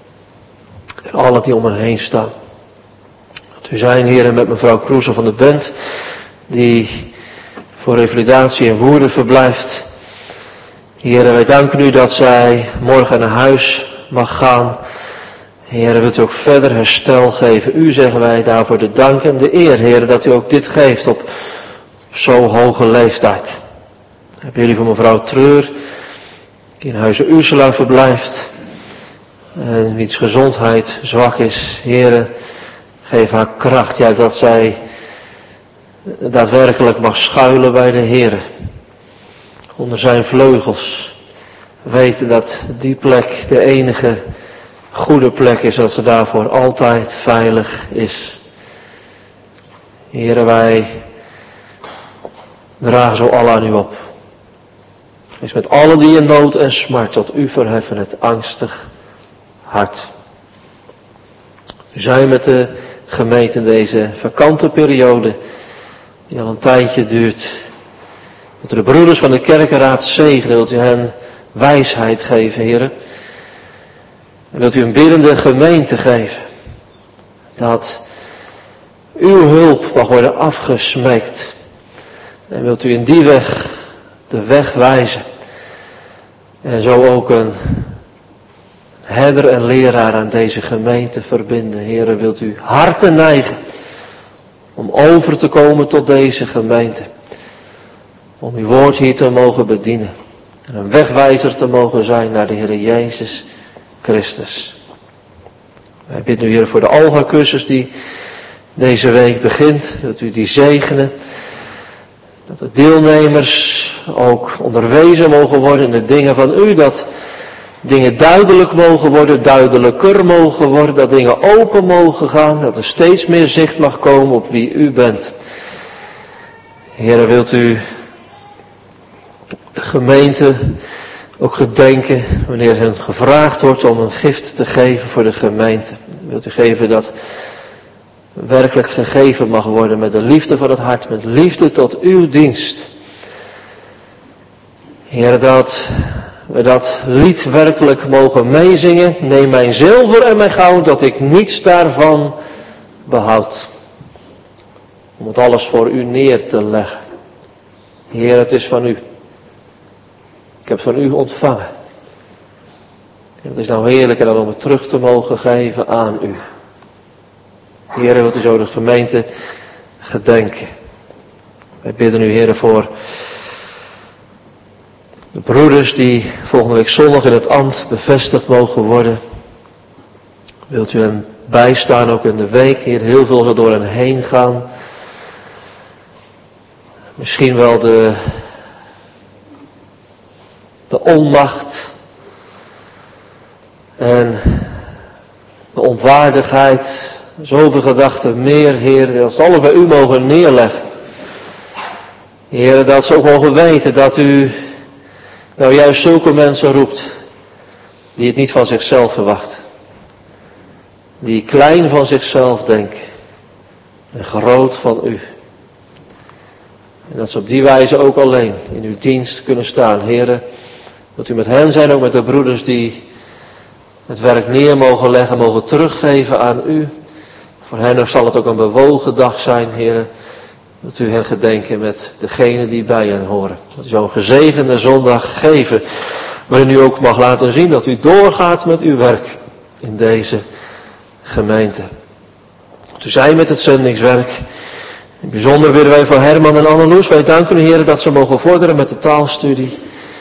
En allen die om hen heen staan. Dat u zijn, Heere, met mevrouw Kroeser van de Bent, die voor revalidatie in Woerden verblijft. Heere, wij danken u dat zij morgen naar huis mag gaan. Heere, wilt u ook verder herstel geven. U zeggen wij daarvoor de dank en de eer, Heere, dat u ook dit geeft op zo'n hoge leeftijd. Hebben jullie voor mevrouw Treur, die in Huizen Ursula verblijft, en wiens gezondheid zwak is. Heere, geef haar kracht, ja, dat zij daadwerkelijk mag schuilen bij de Heere. Onder zijn vleugels. Weten dat die plek de enige goede plek is, dat ze daarvoor altijd veilig is. Heere, wij dragen zo alle aan u op. Wees met allen die in nood en smart tot u verheffen het angstig hart. We zijn met de gemeente in deze vakante periode, die al een tijdje duurt. Dat u de broeders van de kerkenraad zegenen, wilt u hen wijsheid geven, Heere. En wilt u een biddende gemeente geven. Dat uw hulp mag worden afgesmeekt. En wilt u in die weg de weg wijzen. En zo ook een herder en leraar aan deze gemeente verbinden. Heere, wilt u harten neigen om over te komen tot deze gemeente. Om uw woord hier te mogen bedienen. En een wegwijzer te mogen zijn naar de Heer Jezus Christus. Wij bidden u, Heer, voor de Alga-cursus die deze week begint. Dat u die zegenen. Dat de deelnemers ook onderwezen mogen worden in de dingen van u. Dat dingen duidelijk mogen worden, duidelijker mogen worden. Dat dingen open mogen gaan. Dat er steeds meer zicht mag komen op wie u bent. Heer, wilt u de gemeente ook gedenken wanneer hen gevraagd wordt om een gift te geven voor de gemeente. Wilt u geven dat werkelijk gegeven mag worden met de liefde van het hart, met liefde tot uw dienst. Heer, dat we dat lied werkelijk mogen meezingen. Neem mijn zilver en mijn goud, dat ik niets daarvan behoud. Om het alles voor u neer te leggen. Heer, het is van u. Ik heb het van u ontvangen. En het is nou heerlijker dan om het terug te mogen geven aan u. Heer, wilt u zo de gemeente gedenken. Wij bidden u, Heer, voor de broeders die volgende week zondag in het ambt bevestigd mogen worden. Wilt u hen bijstaan ook in de week, Heer, heel veel zal door hen heen gaan. Misschien wel de, de onmacht en de onwaardigheid. Zoveel gedachten meer, Heer, dat ze alles bij u mogen neerleggen. Heer, dat ze ook mogen weten dat u nou juist zulke mensen roept, die het niet van zichzelf verwachten. Die klein van zichzelf denken en groot van u. En dat ze op die wijze ook alleen in uw dienst kunnen staan. Heer, dat u met hen zijn, ook met de broeders die het werk neer mogen leggen, mogen teruggeven aan u. Voor hen zal het ook een bewogen dag zijn, Heer, dat u hen gedenken met degenen die bij hen horen. Dat u zo'n gezegende zondag geven, waarin u ook mag laten zien dat u doorgaat met uw werk in deze gemeente. Dat u zij met het zendingswerk. In het bijzonder bidden wij voor Herman en Anneloes. Wij danken u, Heer, dat ze mogen vorderen met de taalstudie.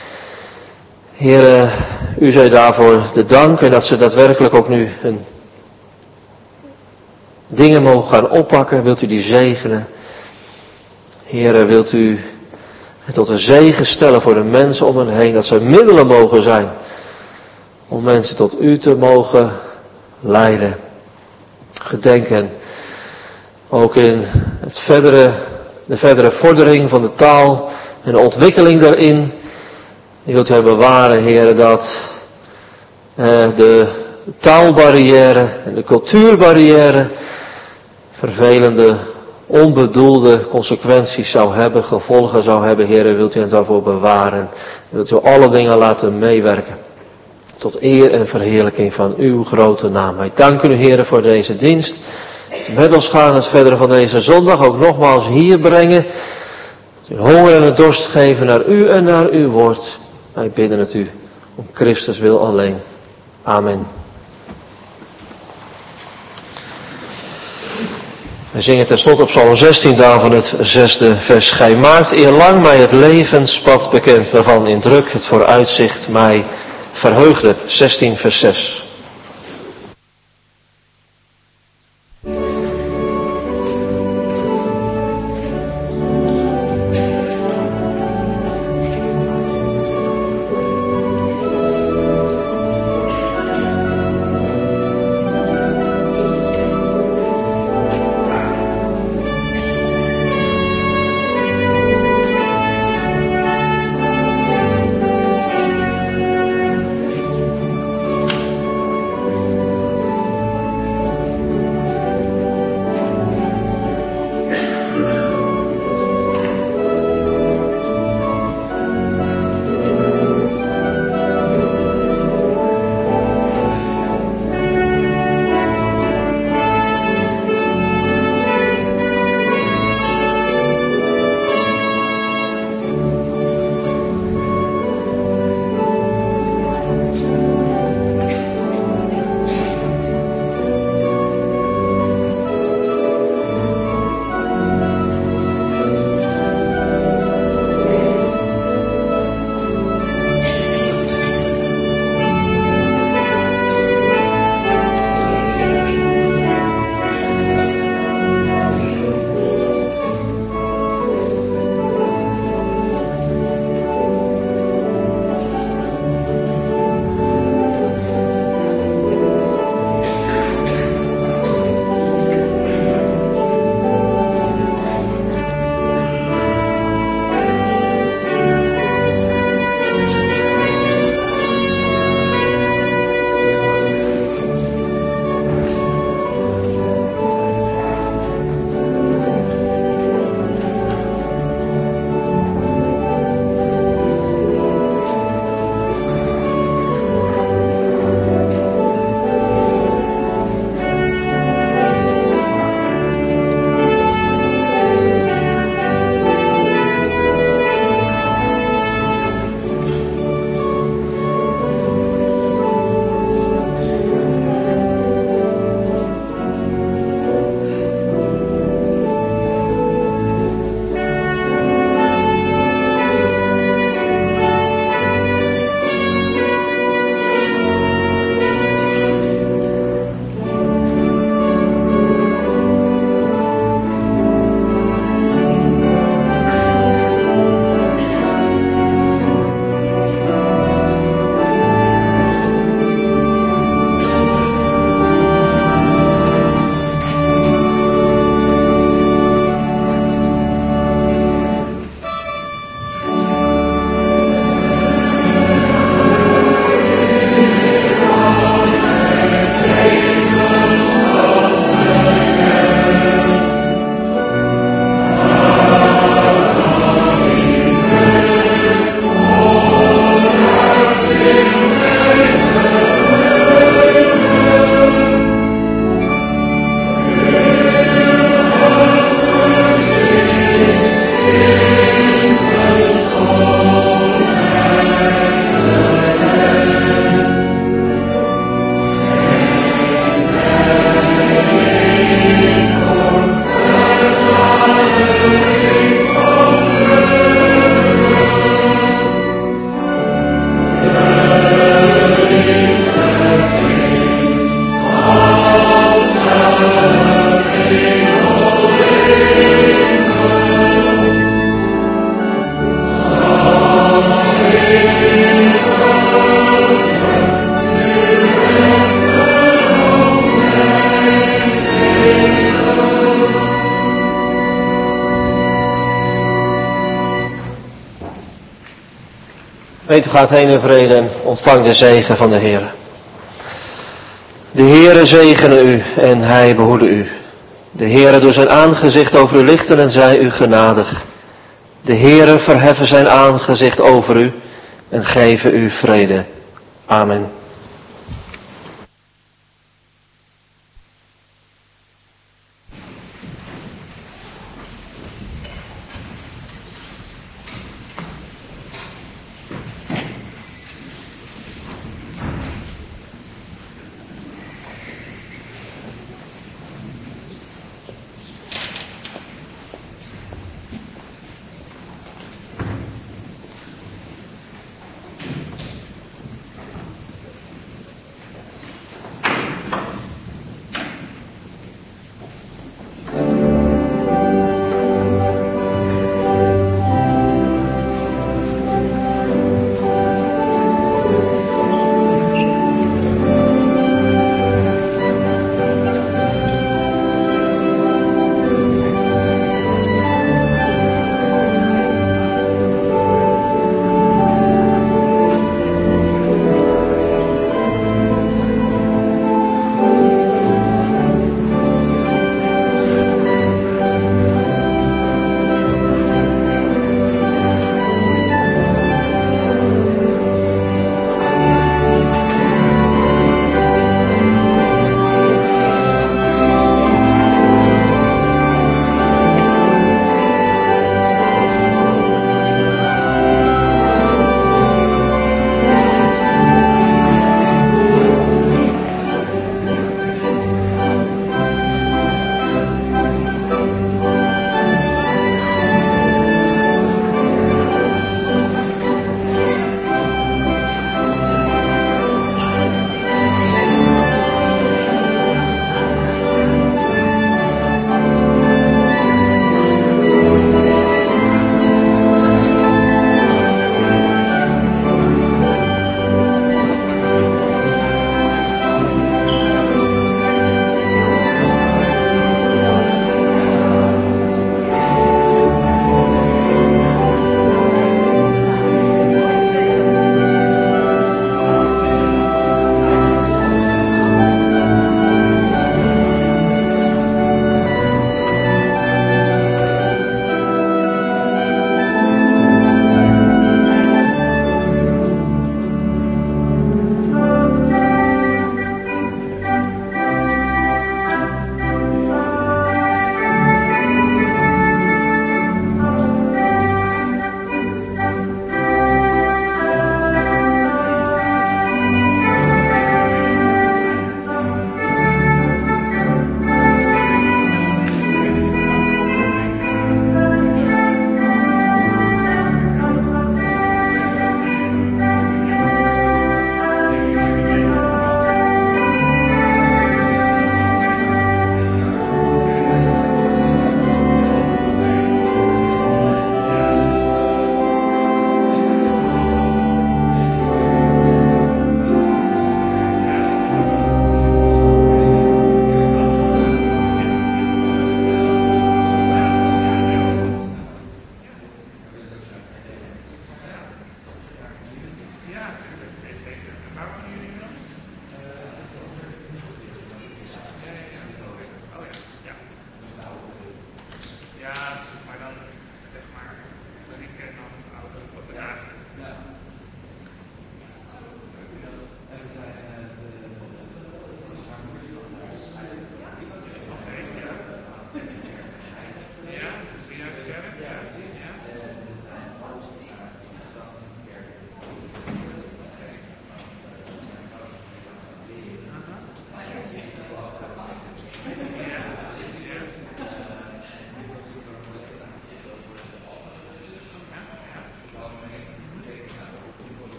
Heer, u zij daarvoor de dank en dat ze daadwerkelijk ook nu hun dingen mogen gaan oppakken. Wilt u die zegenen? Heere, wilt u het tot een zegen stellen voor de mensen om hen heen, dat ze middelen mogen zijn om mensen tot u te mogen leiden. Gedenk hen ook in het verdere, de verdere vordering van de taal en de ontwikkeling daarin. Je wilt hen bewaren, Heere, dat eh, de taalbarrière en de cultuurbarrière vervelende, onbedoelde consequenties zou hebben, gevolgen zou hebben. Heere, wilt u hen daarvoor bewaren. Wilt u alle dingen laten meewerken. Tot eer en verheerlijking van uw grote naam. Wij danken u, Heere, voor deze dienst. Dat u met ons gaan het verdere van deze zondag ook nogmaals hier brengen. Dat u honger en het dorst geven naar u en naar uw woord. Wij bidden het u om Christus wil alleen. Amen. We zingen tenslotte op Psalm zestien daarvan het zesde vers. Gij maakt eerlang mij het levenspad bekend, waarvan in druk het vooruitzicht mij verheugde. zestien vers zes. Weet u, gaat heen in vrede en ontvang de zegen van de Heer. De Heere zegene u en hij behoede u. De Heere door zijn aangezicht over u lichten en zij u genadig. De Heere verheffen zijn aangezicht over u en geven u vrede. Amen.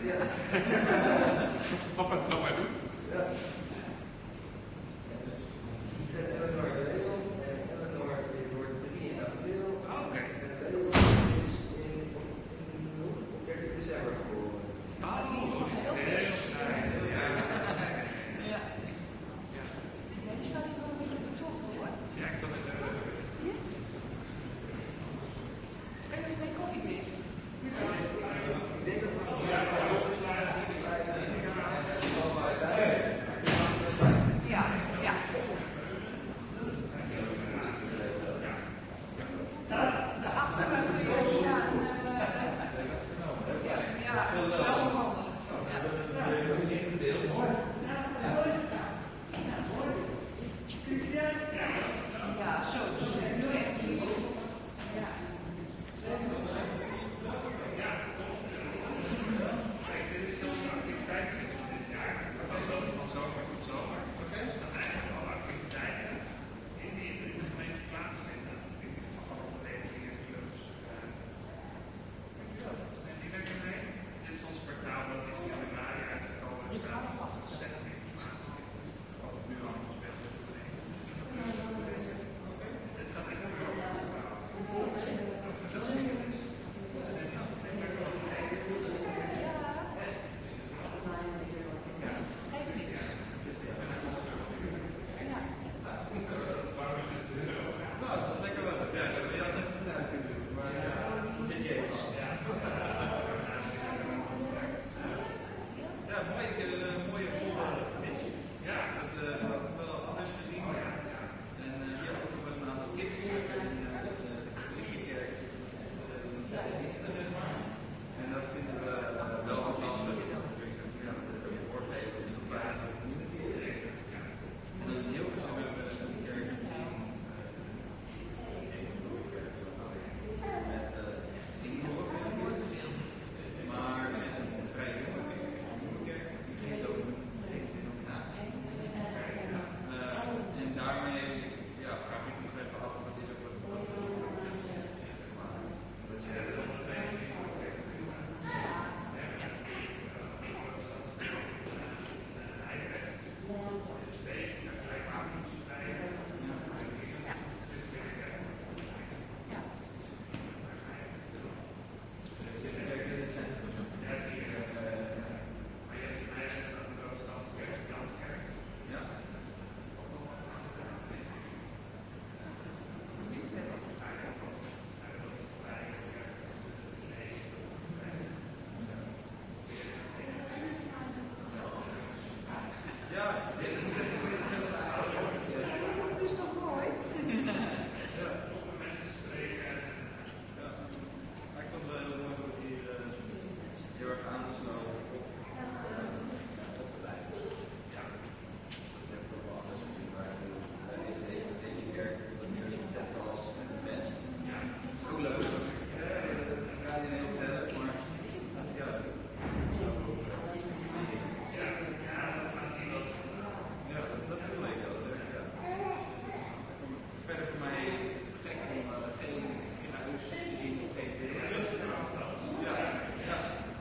Papa het nou maar doet. Ja.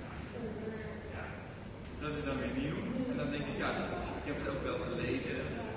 Dat is dan weer nieuw. En dan denk ik, ja, ik heb het ook wel gelezen.